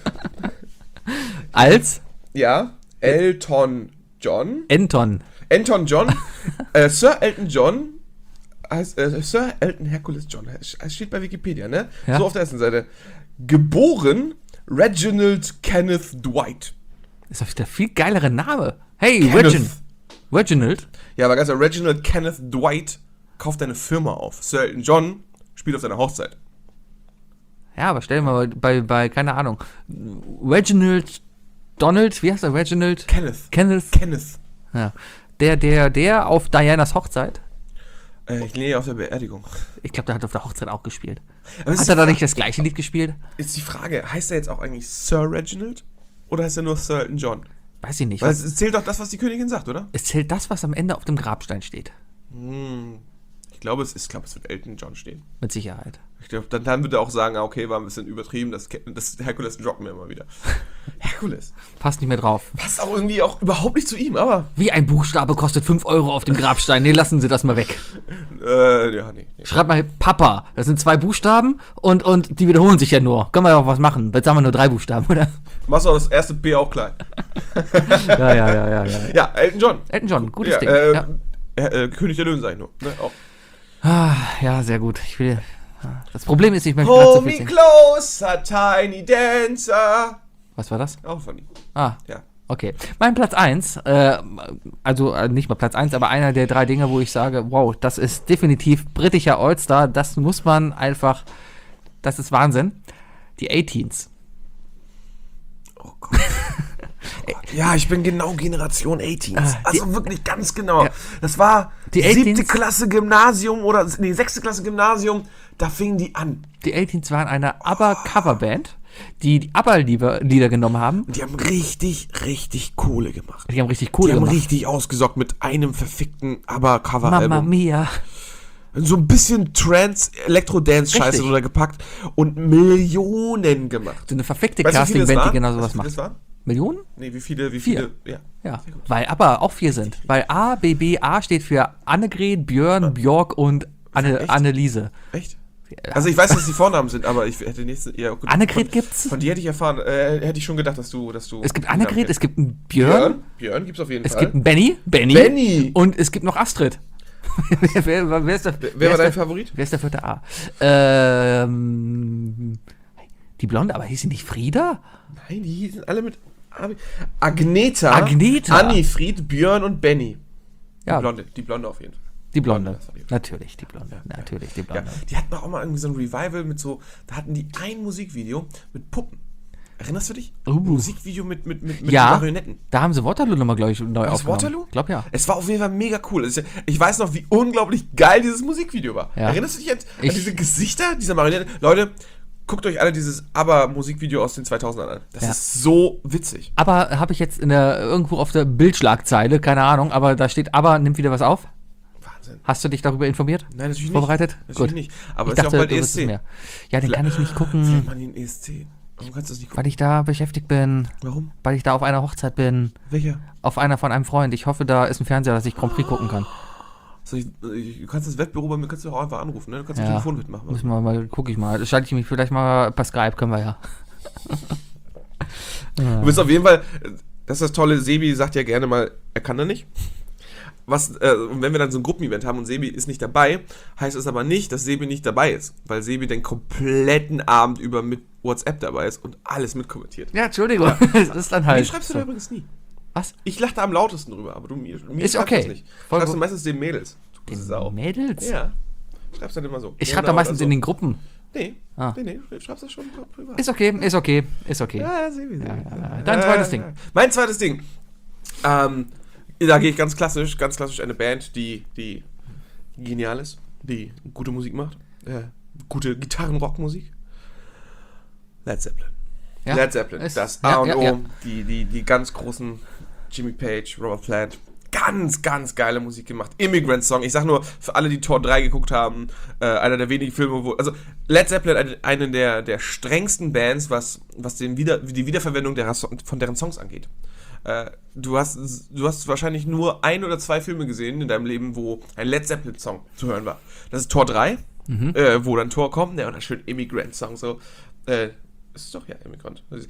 Als? Ja, Elton John. Anton. Anton John. Sir Elton John heißt Sir Elton Hercules John. Es steht bei Wikipedia, ne? Ja. So auf der ersten Seite. Geboren Reginald Kenneth Dwight. Ist doch der viel geilere Name. Hey, Kenneth. Reginald? Ja, aber ganz ehrlich, Reginald Kenneth Dwight kauft eine Firma auf. Sir Elton John spielt auf seiner Hochzeit. Ja, aber stell dir mal bei keine Ahnung, Reginald Donald, wie heißt er? Reginald? Kenneth. Ja. Der auf Dianas Hochzeit. Nee, auf der Beerdigung. Ich glaube, der hat auf der Hochzeit auch gespielt. Aber Hat er da nicht das gleiche Lied gespielt? Ist die Frage, heißt er jetzt auch eigentlich Sir Reginald? Oder heißt er nur Sir Elton John? Weiß ich nicht. Weil es zählt doch das, was die Königin sagt, oder? Es zählt das, was am Ende auf dem Grabstein steht. Ich glaube, es wird Elton John stehen. Mit Sicherheit. Ich glaube, dann wird er auch sagen, okay, war ein bisschen übertrieben, das Herkules droppen wir immer wieder. Herkules. Passt nicht mehr drauf. Passt auch irgendwie auch überhaupt nicht zu ihm, aber. Wie ein Buchstabe kostet 5 Euro auf dem Grabstein. Nee, lassen Sie das mal weg. Ja, nee. Schreib mal Papa. Das sind 2 Buchstaben und die wiederholen sich ja nur. Können wir ja auch was machen. Jetzt haben wir nur 3 Buchstaben, oder? Machst du auch das erste B auch klein. Ja. Ja, Elton John. Elton John, gutes Ja, Ding. König der Löwen sag ich nur. Ne? Auch. Ja, sehr gut. Das Problem ist, ich möchte gerade so Hold viel me singen. closer, tiny dancer. Was war das? Auch von ihm. Ah, Ja. okay. Mein Platz 1, nicht mal Platz 1, aber einer der 3 Dinge, wo ich sage, wow, das ist definitiv britischer All-Star, das muss man einfach, das ist Wahnsinn. Die A-Teens. Oh Gott. Ja, ich bin genau Generation 18s. Also wirklich ganz genau. Ja. Das war Die 7. 18s? Klasse Gymnasium oder 6. Klasse Gymnasium. Da fingen die an. Die A-Teens waren eine ABBA-Coverband, die ABBA-Lieder genommen haben. Und die haben richtig Kohle gemacht. Die haben richtig cool Die haben gemacht. richtig ausgesorgt mit einem verfickten Mamma ABBA-Cover-Album. Mia. So ein bisschen Trance-Elektro-Dance-Scheiße Richtig. drunter gepackt und Millionen gemacht. So eine verfickte Weißt du, wie viele Casting-Band, es die waren? genau sowas Weißt du, wie macht. viele es waren? Millionen? Nee, wie viele? 4. Ja. Ja, weil ABBA auch 4 sind. Weil A, B, B, A steht für Annegret, Björn, Björk und Echt? Anneliese. Echt? Also ich weiß, dass die Vornamen sind, aber ich hätte nicht... Ja, gut, Annegret gibt's? Von dir hätte ich erfahren, hätte ich schon gedacht, dass du... Es gibt Annegret, es gibt einen Björn, Björn gibt's auf jeden es Fall. gibt einen Benny Benny! und es gibt noch Astrid. wer ist der, Wer war dein Favorit? Wer ist der 4. A? Die Blonde, aber hieß sie nicht Frieda? Nein, die sind alle mit... Agneta, Agneta. Annifried, Björn und Benny. Ja, Die Blonde auf jeden Fall. die Blonde. Das auf jeden Fall. Natürlich, die Blonde. Natürlich, die Ja, Blonde. die hatten auch mal irgendwie so ein Revival mit so... Da hatten die ein Musikvideo mit Puppen. Erinnerst du dich? Musikvideo mit Ja, Marionetten. da haben sie Waterloo nochmal, glaube ich, neu Was, aufgenommen. Waterloo? Ich glaube, ja. Es war auf jeden Fall mega cool. Ich weiß noch, wie unglaublich geil dieses Musikvideo war. Ja. Erinnerst du dich jetzt an diese Gesichter dieser Marionetten? Leute, guckt euch alle dieses ABBA-Musikvideo aus den 2000ern an. Das Ja. ist so witzig. Aber habe ich jetzt irgendwo auf der Bildschlagzeile, keine Ahnung, aber da steht, aber nimmt wieder was auf. Wahnsinn. Hast du dich darüber informiert? Nein, natürlich nicht. Vorbereitet? Natürlich Gut. nicht. Aber Ich es ist dachte, ja auch bald du wüsstest ESC. mehr. Ja, den kann ich nicht Vielleicht gucken, mal den ESC. Warum kannst du das nicht gucken? weil ich da beschäftigt bin, Warum? weil ich da auf einer Hochzeit bin, Welcher? auf einer von einem Freund. Ich hoffe, da ist ein Fernseher, dass ich Grand Prix gucken kann. Du kannst das Wettbüro bei mir kannst du auch einfach anrufen, ne? Du kannst ein Ja. Telefon mitmachen. Müssen wir mal, gucke ich mal. Schalte ich mich vielleicht mal per Skype, können wir ja. Du bist auf jeden Fall, das ist das Tolle, Sebi sagt ja gerne mal, er kann da nicht. und wenn wir dann so ein Gruppenevent haben und Sebi ist nicht dabei, heißt es aber nicht, dass Sebi nicht dabei ist, weil Sebi den kompletten Abend über mit WhatsApp dabei ist und alles mitkommentiert. Ja, Entschuldigung. Das ist dann halt. Mir schreibst du da übrigens nie. Was? Ich lache da am lautesten drüber, aber mir Ist schreibst okay. das nicht. Voll Schreibst du gut. meistens den Mädels. Du Den Sau. Mädels? Ja. Schreibst dann immer so. Ich schreibe da meistens in den Gruppen. Nee, Ah. nee, du schreibst das schon privat. Ist okay. Ja, Sebi. Dein zweites Ding. Mein zweites Ding. Da gehe ich ganz klassisch eine Band, die genial ist, die gute Musik macht, gute Gitarren-Rockmusik. Led Zeppelin. Ja? Led Zeppelin, Ist- das ja, A und ja, O, ja. die ganz großen Jimmy Page, Robert Plant. Ganz, ganz geile Musik gemacht. Immigrant Song. Ich sag nur, für alle, die Tor 3 geguckt haben, einer der wenigen Filme, wo. Also, Led Zeppelin, eine der strengsten Bands, was die Wiederverwendung von deren Songs angeht. Du hast wahrscheinlich nur 1 oder 2 Filme gesehen in deinem Leben, wo ein Led Zeppelin-Song zu hören war. Das ist Tor 3, wo dann Tor kommt, und dann schön Immigrant-Song. So, ist doch ja Immigrant. Das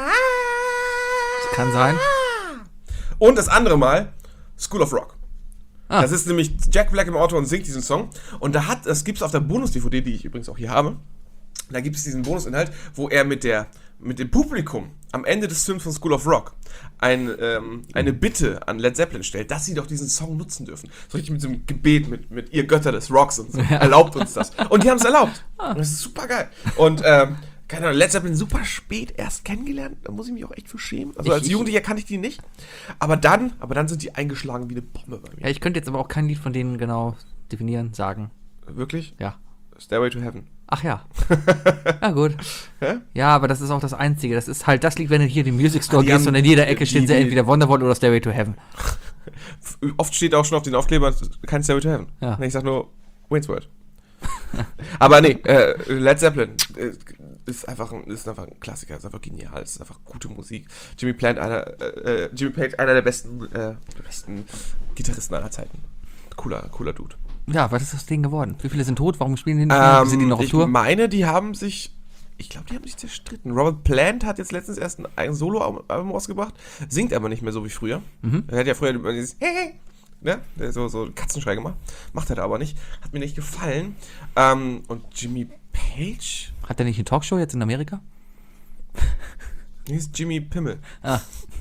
kann sein. Und das andere Mal School of Rock. Ah. Das ist nämlich Jack Black im Auto und singt diesen Song. Und das gibt's auf der Bonus-DVD, die ich übrigens auch hier habe. Da gibt es diesen Bonusinhalt, wo er mit dem Publikum am Ende des Films von School of Rock eine Bitte an Led Zeppelin stellt, dass sie doch diesen Song nutzen dürfen. So richtig mit so einem Gebet, mit ihr Götter des Rocks und so. Erlaubt uns das. Und die haben es erlaubt. Und das ist super geil. Und keine Ahnung, Led Zeppelin super spät erst kennengelernt. Da muss ich mich auch echt für schämen. Also als Jugendlicher kannte ich die nicht. Aber dann sind die eingeschlagen wie eine Bombe bei mir. Ja, ich könnte jetzt aber auch kein Lied von denen genau definieren, sagen. Wirklich? Ja. Stairway to Heaven. Ach ja. Na gut. Hä? Ja, aber das ist auch das Einzige. Das ist halt das Lied, wenn du hier in den Music Store Die gehst haben- und in jeder Ecke steht die- entweder Wonderwall oder Stairway to Heaven. Oft steht auch schon auf den Aufklebern kein Stairway to Heaven. Ja. Ich sag nur Wayne's World. Aber nee, Led Zeppelin ist einfach ein Klassiker, ist einfach genial, ist einfach gute Musik. Jimmy Page, einer der besten Gitarristen aller Zeiten. Cooler Dude. Ja, was ist das Ding geworden? Wie viele sind tot? Warum spielen die nicht mehr? Sind die noch auf Ich Tour? meine, die haben sich zerstritten. Robert Plant hat jetzt letztens erst ein Solo-Album rausgebracht, singt aber nicht mehr so wie früher. Er hat ja früher immer dieses Hey, ne? So Katzenschrei gemacht. Macht er da aber nicht. Hat mir nicht gefallen. Und Jimmy Page? Hat der nicht eine Talkshow jetzt in Amerika? Nee, ist Jimmy Pimmel. Ah.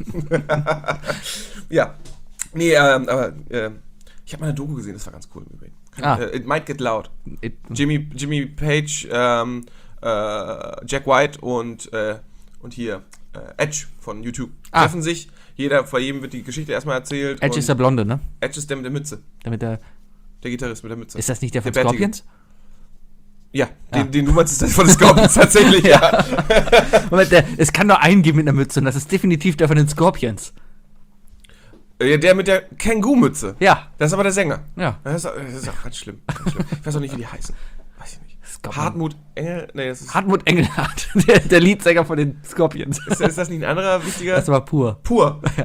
Ja. Nee, aber ich habe mal eine Doku gesehen, das war ganz cool im Übrigen. It Might Get Loud. Jimmy Page, Jack White und hier Edge von YouTube treffen sich. Vor jedem wird die Geschichte erstmal erzählt. Edge ist der Blonde, ne? Edge ist der mit der Mütze. Der Gitarrist mit der Mütze. ist das nicht der von Der Bärtige. Scorpions? Ja, den du meinst, ist der von den Scorpions tatsächlich, ja. Moment, es kann nur einen geben mit einer Mütze und das ist definitiv der von den Scorpions. Der mit der Känguru-Mütze. Ja. Das ist aber der Sänger. Ja. Das ist auch ganz schlimm. Ich weiß auch nicht, wie die heißen. Weiß ich nicht. Scorpion. Hartmut Engel? Nee, das ist. Hartmut Engelhardt, der Leadsänger von den Scorpions. Ist das nicht ein anderer wichtiger? Das war pur. Pur. Ja.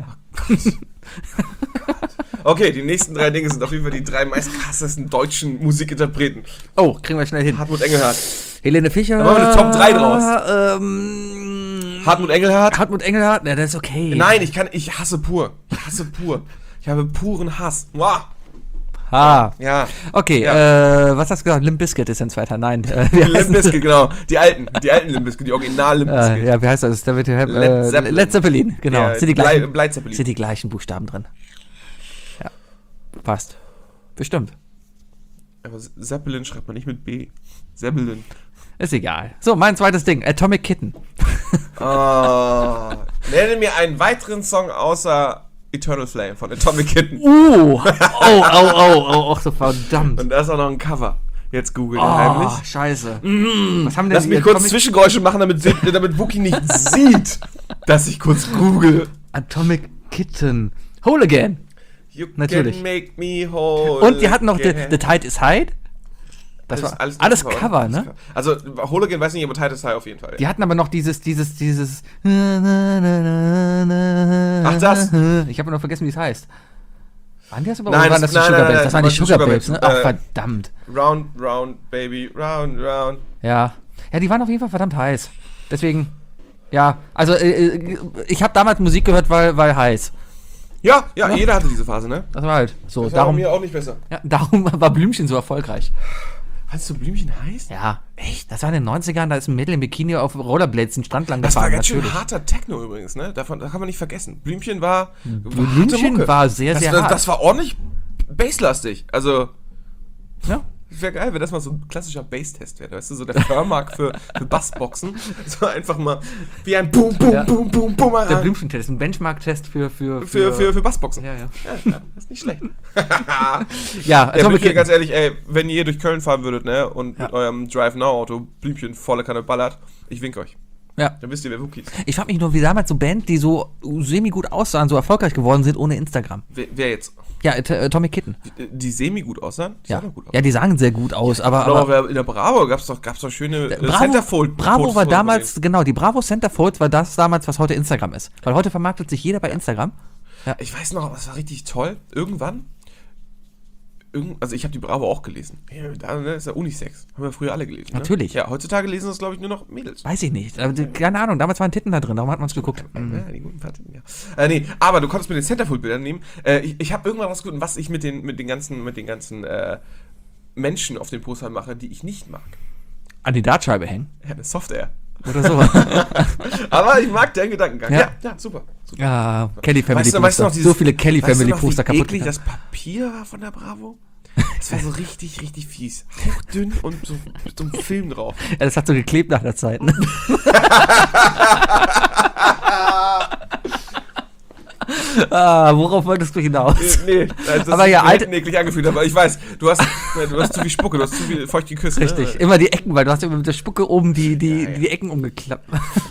Okay, die nächsten 3 Dinge sind auf jeden Fall die 3 meistkrassesten deutschen Musikinterpreten. Oh, kriegen wir schnell hin. Hartmut Engelhardt. Helene Fischer. Da machen wir eine Top 3 draus. Hartmut Engelhardt? Hartmut Engelhardt? Na, das ist okay. Nein, ich hasse pur. Ich habe puren Hass. Muah. Ha. Ja. Okay, Ja. was hast du gesagt? Limp Bizkit ist ein zweiter. Nein. Wie heißt Limp Bizkit, genau. Die alten Limp Bizkit, die Original Limp Bizkit. ja, wie heißt das? Led Zeppelin. Led Zeppelin, genau. Ja, Sind die gleichen, Blei Zeppelin. sind die gleichen Buchstaben drin. Ja. Passt. Bestimmt. Aber Zeppelin schreibt man nicht mit B. Zeppelin. Ist egal. So, mein zweites Ding. Atomic Kitten. Oh. Nenne mir einen weiteren Song außer Eternal Flame von Atomic Kitten. Oh, so verdammt. Und da ist auch noch ein Cover. Jetzt googeln Oh, heimlich. scheiße. Was haben denn Lass die mich kurz Atomic- Zwischengeräusche machen, damit Wookie nicht sieht, dass ich kurz google. Atomic Kitten. Whole Again. You Natürlich. can make me whole. Und die hatten noch The again. Tide is High. Das war alles Cover, ne? Also, Whole Again weiß nicht, aber Tide is High auf jeden Fall. Die hatten aber noch dieses. Ach, das? Ich habe noch vergessen, wie es heißt. Waren die das aber? Nein, oder waren das die nein, Sugar nein, Babes? Das waren die das waren Sugar die Babes, Sugar ne? Babes. Ach, verdammt. Round, round, baby, round, round. Ja. Ja, die waren auf jeden Fall verdammt heiß. Deswegen, ja. Also, ich habe damals Musik gehört, weil heiß. Ja, jeder hatte diese Phase, ne? Das war halt so. Das war Darum, bei mir auch nicht besser. ja, darum war Blümchen so erfolgreich. Fandst du Blümchen heiß? Ja, echt? Das war in den 90ern, da ist ein Mädel im Bikini auf Rollerblades den Strand lang Das war gefahren, ganz schön natürlich. harter Techno übrigens, ne? Da kann man nicht vergessen. Blümchen war Blümchen war sehr, sehr hart. Das war ordentlich basslastig. Also, Ja. wäre geil, wenn das mal so ein klassischer Bass-Test wäre. Weißt du, so der Förmark für Bassboxen. So einfach mal wie ein Boom, Boom, Ja. Boom, Boom, Der Bumerang Blümchen-Test, ein Benchmark-Test für Bassboxen. Ja, ja. Ja, das ist nicht schlecht. Ja, Ja, Atomic Blümchen, Kitten. ganz ehrlich, ey, wenn ihr durch Köln fahren würdet, ne, und mit eurem Drive-Now-Auto Blümchen volle Kanne ballert, ich wink euch. Ja. Dann wisst ihr, wer Wookies. Ich frag mich nur, wie damals so Bands, die so semi-gut aussahen, so erfolgreich geworden sind ohne Instagram. Wer jetzt? Ja, Atomic Kitten. Die semi gut aussahen? Die Ja. sahen doch gut aus. Ja, die sahen sehr gut aus, aber Aber in der Bravo gab's doch schöne Centerfold. Bravo war damals, genau, die Bravo Centerfold war das damals, was heute Instagram ist. Weil heute vermarktet sich jeder bei Instagram. Ich weiß noch, das war richtig toll. Irgendwann, also ich habe die Bravo auch gelesen. Ja, da ist ja Unisex. Haben wir früher alle gelesen. Ne? Natürlich. Ja, heutzutage lesen das, glaube ich, nur noch Mädels. Weiß ich nicht. Aber keine Ahnung, damals waren Titten da drin, darum hat man es geguckt. Ja, die guten Fahrten, ja. Nee, aber du konntest mit den Centerfold-Bildern nehmen. Ich habe irgendwann rausgefunden, was ich mit den ganzen Menschen auf den Postern mache, die ich nicht mag. An die Dartscheibe hängen. Ja, eine Software. Oder so. Aber ich mag deinen Gedankengang. Ja. Ja, super. Ja, Kelly Family Weißt du Poster. noch, So viele Kelly weißt du Family noch, Poster wie kaputt eklig gegangen. das Papier war von der Bravo? Das war so richtig, richtig fies. Hauchdünn und so mit so einem Film drauf. Ja, das hat so geklebt nach der Zeit. Ne? Worauf wolltest du hinaus? Nee, das Aber ist ja, mir alte- eklig angefühlt, aber ich weiß, du hast zu viel Spucke, du hast zu viel feuchte Küsse. Richtig, Ne? immer die Ecken, weil du hast immer mit der Spucke oben die Ecken umgeklappt.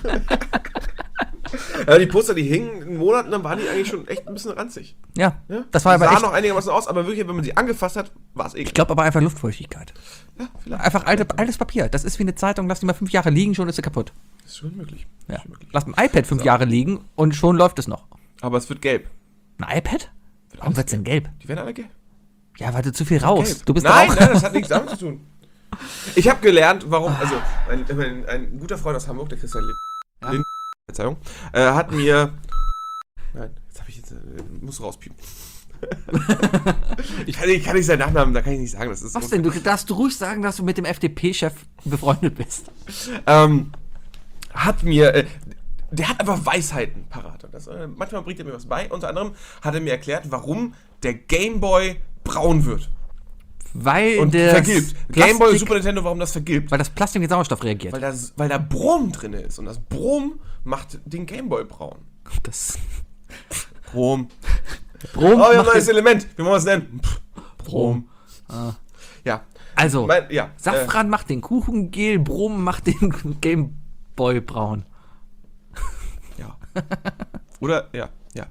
Ja, die Poster, die hingen in Monaten, dann waren die eigentlich schon echt ein bisschen ranzig. Ja, Ja? das war Die aber sahen echt, noch einigermaßen aus, aber wirklich, wenn man sie angefasst hat, war es eklig. ich glaube aber einfach Luftfeuchtigkeit. Ja, vielleicht. Einfach altes Papier. Das ist wie eine Zeitung, lass die mal 5 Jahre liegen, schon ist sie kaputt. Das ist schon möglich. Ja. Schon möglich. Lass ein iPad 5 Jahre liegen und schon läuft es noch. Aber es wird gelb. Ein iPad? Warum wird's denn gelb? Die werden alle gelb. Ja, weil du zu viel raus. Gelb. Du bist nein, doch auch. nein, das hat nichts damit zu tun. Ich habe gelernt, warum, also ein guter Freund aus Hamburg, der Christian Lind, Verzeihung, hat mir, nein, jetzt habe ich muss rauspiepen. ich kann nicht seinen Nachnamen, da kann ich nicht sagen, das ist Was denn? Du darfst ruhig sagen, dass du mit dem FDP-Chef befreundet bist. Hat mir, der hat einfach Weisheiten parat. Und das, manchmal bringt er mir was bei. Unter anderem hat er mir erklärt, warum der Gameboy braun wird Weil und das vergilbt. Plastik- Gameboy und Super Nintendo, warum das vergilbt? Weil das Plastik mit Sauerstoff reagiert. Weil da Brom drin ist. Und das Brom macht den Gameboy braun. Das Brom. Brom Oh, wir haben ein macht neues den- Element. Wie wollen wir es nennen? Brom. Ja. Also, Ja. Safran macht den Kuchengel, Brom macht den Gameboy braun. Ja. Oder, ja.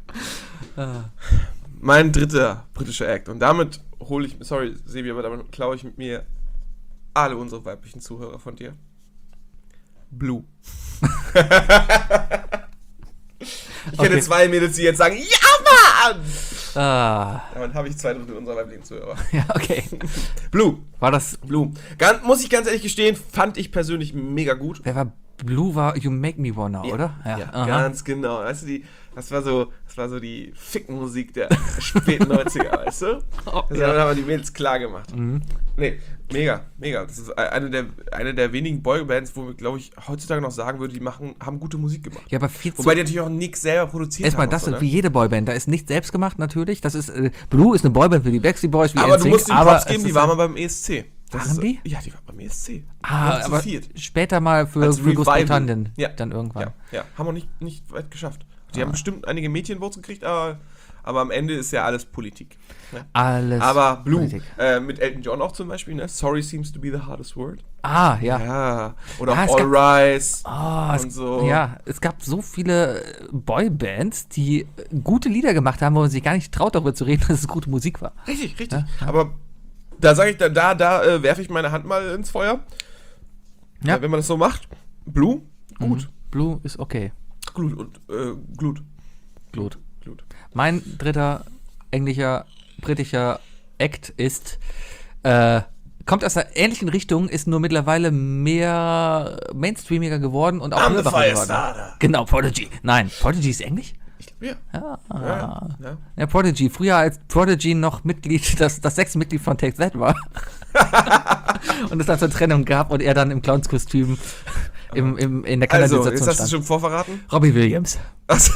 Mein dritter britischer Act. Und damit hole ich, sorry, Sebi, aber damit klaue ich mit mir alle unsere weiblichen Zuhörer von dir. Blue. Ich kenne 2 Mädels, die jetzt sagen, ja, Mann! Damit habe ich 2 Drittel unserer weiblichen Zuhörer. Ja, okay. Blue. War das, Blue. Muss ich ganz ehrlich gestehen, fand ich persönlich mega gut. wer war Blue war You Make Me Wanna, oder? Ja, Aha. ganz genau. Weißt du, das war so die Fickmusik der späten 90er, weißt du? Das haben die Mädels klar gemacht. Nee, mega. Das ist eine der wenigen Boybands, wo wir, glaube ich, heutzutage noch sagen würde, haben gute Musik gemacht. Ja, aber viel zu... Wobei die natürlich auch nichts selber produziert Erstmal haben. das und ist so, wie jede Boyband. Da ist nicht selbst gemacht natürlich. Das ist Blue ist eine Boyband für die Backstreet Boys, wie aber du NSYNC, musst den aber Props es geben, die ist waren halt- mal beim ESC. Waren die? Ja, die waren beim ESC. Ah, aber später mal für Als Revival. Großbritannien Ja. dann irgendwann. Ja, haben wir nicht weit geschafft. Die haben bestimmt einige Mädchenvotes gekriegt, aber am Ende ist ja alles Politik. Ne? Alles Aber Blue, Politik. mit Elton John auch zum Beispiel, ne? Sorry seems to be the hardest word. Ah, ja. Ja. Oder Ja, es All gab- Rise Es, und so. Ja, es gab so viele Boybands, die gute Lieder gemacht haben, wo man sich gar nicht traut, darüber zu reden, dass es gute Musik war. Richtig. Aber da sage ich, da werfe ich meine Hand mal ins Feuer. Ja. Wenn man das so macht. Blue, gut. Blue ist okay. Glut und Glut. Glut. Glut. Mein dritter britischer Act ist, kommt aus einer ähnlichen Richtung, ist nur mittlerweile mehr mainstreamiger geworden und auch I'm the hörbarer geworden. Firestarter. Genau, Prodigy. Nein, Prodigy ist englisch? Ja. Ja. Ja, Prodigy. Früher als Prodigy noch Mitglied, das 6. Mitglied von Take That war. Und es dann zur Trennung gab und er dann im Clownskostüm in der Kanalisation Also, jetzt hast du stand. schon vorverraten? Robbie Williams. Achso.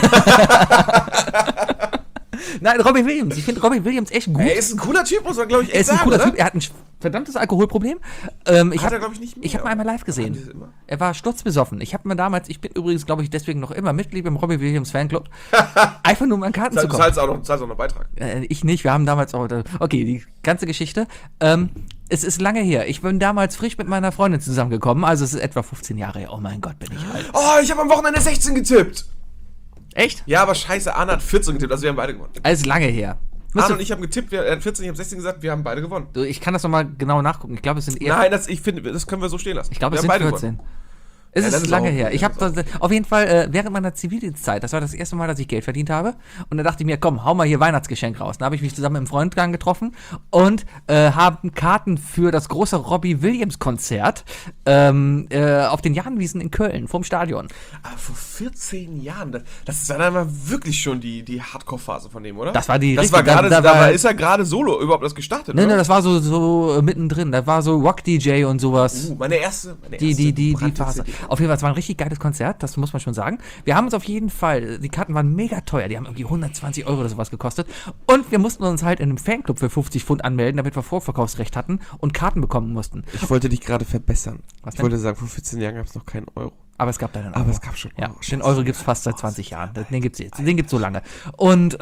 Nein, Robbie Williams. Ich finde Robbie Williams echt gut. Er ist ein cooler Typ, muss man, glaube ich, Er echt ist ein sagen, cooler oder? Typ. Er hat ein verdammtes Alkoholproblem. Hat er, glaube ich, nicht mehr. Ich habe ihn einmal live Haben gesehen. die das immer? Er war sturzbesoffen. Ich bin übrigens, glaube ich, deswegen noch immer Mitglied beim Robbie Williams Fanclub. Einfach nur um an Karten zu Du kommen. zahlst auch noch einen Beitrag. Ich nicht, wir haben damals auch. Okay, die ganze Geschichte. Es ist lange her. Ich bin damals frisch mit meiner Freundin zusammengekommen. Also es ist etwa 15 Jahre her. Oh mein Gott, bin ich alt. Oh, ich habe am Wochenende 16 getippt. Echt? Ja, aber scheiße, Arne hat 14 getippt, also wir haben beide gewonnen. Also lange her. Arne und ich haben getippt, er hat 14, ich habe 16 gesagt, wir haben beide gewonnen. Ich kann das nochmal genau nachgucken. Ich glaube, es sind eher. Nein, ich finde, das können wir so stehen lassen. Ich glaube, es wir sind haben beide 14. gewonnen. Es Ja, dann ist ist lange auch her. gut, Ich habe auf jeden Fall während meiner Zivildienstzeit, das war das erste Mal, dass ich Geld verdient habe. Und da dachte ich mir, komm, hau mal hier Weihnachtsgeschenk raus. Dann habe ich mich zusammen mit einem Freund getroffen und haben Karten für das große Robbie Williams Konzert auf den Jahnwiesen in Köln, vorm Stadion. Aber vor 14 Jahren, das war dann mal wirklich schon die Hardcore-Phase von dem, oder? Das war die Das richtige- war gerade, da war- ist er gerade solo überhaupt das gestartet, Nee, oder? das war so mittendrin. Da war so Rock-DJ und sowas. Meine erste Die brandte Phase. CD. Auf jeden Fall, es war ein richtig geiles Konzert, das muss man schon sagen. Wir haben uns auf jeden Fall, die Karten waren mega teuer, die haben irgendwie 120 € oder sowas gekostet. Und wir mussten uns halt in einem Fanclub für 50 Pfund anmelden, damit wir Vorverkaufsrecht hatten und Karten bekommen mussten. Ich wollte dich gerade verbessern. Was Ich denn? wollte sagen, vor 14 Jahren gab es noch keinen Euro. Aber es gab da einen Aber Euro. es gab schon Ja, Euro. den Euro gibt es fast seit 20 Jahren. Den gibt's jetzt. Den gibt's so lange. Und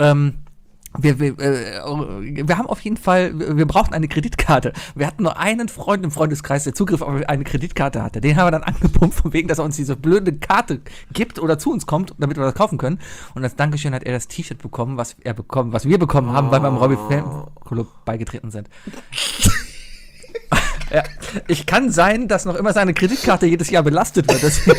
wir haben auf jeden Fall, wir brauchten eine Kreditkarte. Wir hatten nur einen Freund im Freundeskreis, der Zugriff auf eine Kreditkarte hatte. Den haben wir dann angepumpt, von wegen, dass er uns diese blöde Karte gibt oder zu uns kommt, damit wir das kaufen können. Und als Dankeschön hat er das T-Shirt bekommen, was wir bekommen haben, weil wir im Robbie Fanclub beigetreten sind. Ja, ich kann sein, dass noch immer seine Kreditkarte jedes Jahr belastet wird. Deswegen.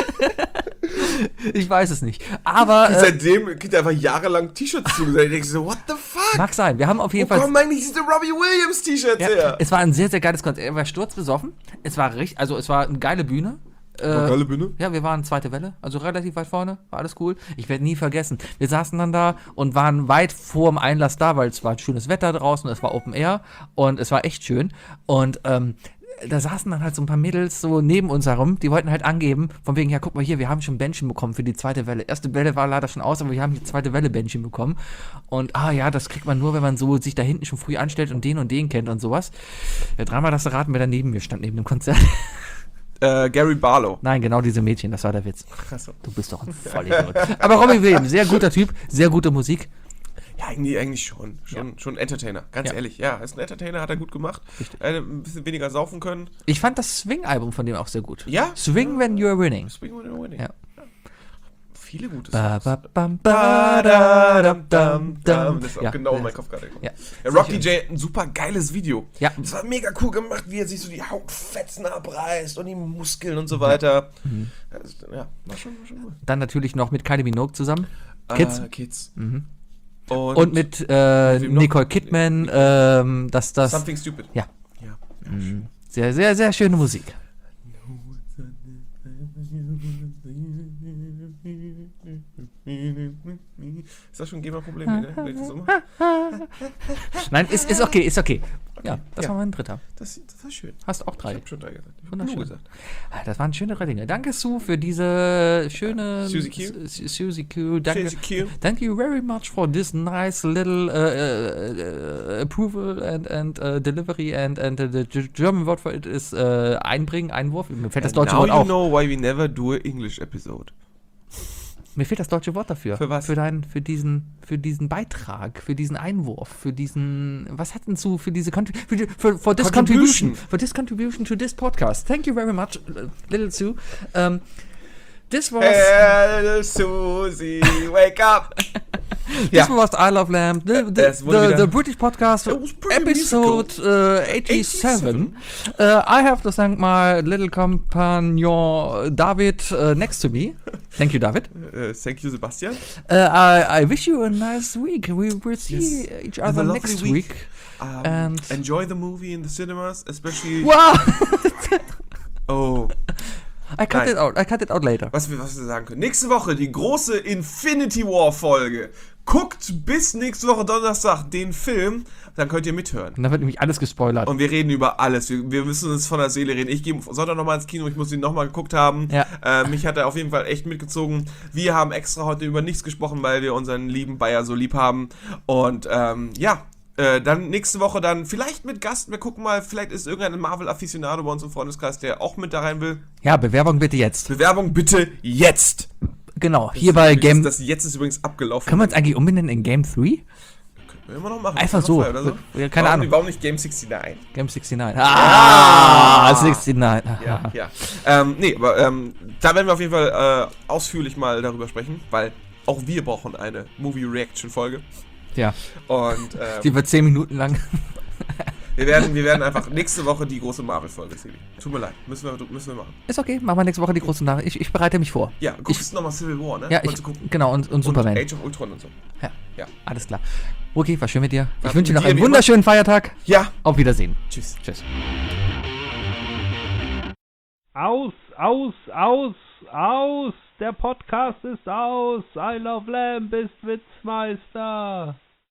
Ich weiß es nicht. Aber Seitdem kriegt er einfach jahrelang T-Shirts zugesendet. Ich denke so, what the fuck? mag sein. Wir haben auf jeden Wo Fall. kommen eigentlich diese Robbie Williams T-Shirts Ja, her? es war ein sehr, sehr geiles Konzert. Er war sturzbesoffen. Es war eine geile Bühne. Geile Bühne. Ja, wir waren zweite Welle, also relativ weit vorne, war alles cool. Ich werde nie vergessen. Wir saßen dann da und waren weit vorm Einlass da, weil es war schönes Wetter draußen, es war Open Air und es war echt schön. Und da saßen dann halt so ein paar Mädels so neben uns herum, die wollten halt angeben, von wegen, ja, guck mal hier, wir haben schon Bändchen bekommen für die zweite Welle. Erste Welle war leider schon aus, aber wir haben die zweite Welle Bändchen bekommen. Und, ja, das kriegt man nur, wenn man so sich da hinten schon früh anstellt und den kennt und sowas. Ja, dreimal das raten, wer da neben mir stand, neben dem Konzert. Gary Barlow. Nein, genau diese Mädchen, das war der Witz. Achso. Du bist doch ein Vollidiot. Aber Robbie Williams, sehr guter Typ, sehr gute Musik. Ja, eigentlich schon. Schon Entertainer, ganz Ja. ehrlich. Ja, ist ein Entertainer, hat er gut gemacht. Ein bisschen weniger saufen können. Ich fand das Swing-Album von dem auch sehr gut. Ja? Swing When You're Winning. Swing when you're winning. Ja. Viele gute Ba, Songs. ba, bam, ba, da, dam, dam, dam. Das ist auch Ja. genau in meinen Kopf gerade gekommen. Ja. Rock DJ, ein super geiles Video. Ja. Das war mega cool gemacht, wie er sich so die Hautfetzen abreißt und die Muskeln und so weiter. Ja, war schon gut. Dann natürlich noch mit Kylie Minogue zusammen. Kids. Kids. Und mit wem noch? Nicole Kidman. Something Stupid. Ja. Ja. Sehr, sehr, sehr schöne Musik. Ist das schon ein GEMA-Problem? Ne? Wenn ich das so mache? Nein, ist okay. Ja, das Ja. war mein dritter. Das war schön. Hast auch 3. Ich hab schon 3 gesagt. Ich hab Wunderschön. nur gesagt. Das waren schöne 3 Dinge. Danke, Sue, für diese schöne... Susie Q. Susie Q. Danke. Susie Q. Thank you very much for this nice little approval and delivery and the German word for it is Einbringen, Einwurf. Mir fällt das deutsche Now Wort you auch. know why we never do an English episode. Mir fehlt das deutsche Wort dafür. Für was? Für diesen Beitrag, für diesen Einwurf, für diesen, was hat denn so, für diese, for this contribution to this podcast. Thank you very much, little Sue. This was... Hey, Susie, wake up! This was I Love Lamb, Es wurde wieder- the British Podcast, It was pretty episode 87. I have to thank my little companion David next to me. Thank you, David. Thank you, Sebastian. I wish you a nice week. We will see Yes. each Have other a lovely next week. week. And- Enjoy the movie in the cinemas, especially... Wow! Oh. I cut it out later. Was wir sagen können. Nächste Woche die große Infinity War Folge. Guckt bis nächste Woche Donnerstag den Film, dann könnt ihr mithören. Und dann wird nämlich alles gespoilert. Und wir reden über alles. Wir müssen uns von der Seele reden. Ich gehe Sonntag nochmal ins Kino, ich muss ihn nochmal geguckt haben. Ja. Mich hat er auf jeden Fall echt mitgezogen. Wir haben extra heute über nichts gesprochen, weil wir unseren lieben Bayer so lieb haben. Und dann nächste Woche dann vielleicht mit Gast. Wir gucken mal, vielleicht ist irgendein Marvel-Afficionado bei uns im Freundeskreis, der auch mit da rein will. Ja, Bewerbung bitte jetzt. Bewerbung bitte jetzt. Genau, hier bei Game... Das jetzt ist übrigens abgelaufen. Können wir uns eigentlich umbenennen in Game 3? Können wir immer noch machen. Einfach so. Oder so. Ja, keine Ahnung. Warum nicht Game 69? Game 69. Ah, 69. Ja. Aber da werden wir auf jeden Fall ausführlich mal darüber sprechen, weil auch wir brauchen eine Movie-Reaction-Folge. Ja. Und die wird 10 Minuten lang. wir werden einfach nächste Woche die große Marvel-Folge sehen. Tut mir leid, müssen wir machen. Ist okay, machen wir nächste Woche die große Nachricht. Ich bereite mich vor. Ja, guckst du nochmal Civil War, ne? Ja, genau, und Superman. Age of Ultron und so. Ja, alles klar. Okay, war schön mit dir. Ich War wünsche dir mit noch dir, einen wie wunderschönen Feiertag. Ja. Auf Wiedersehen. Tschüss. Aus, aus, aus, aus! Der Podcast ist aus! I Love Lamb ist Witzmeister!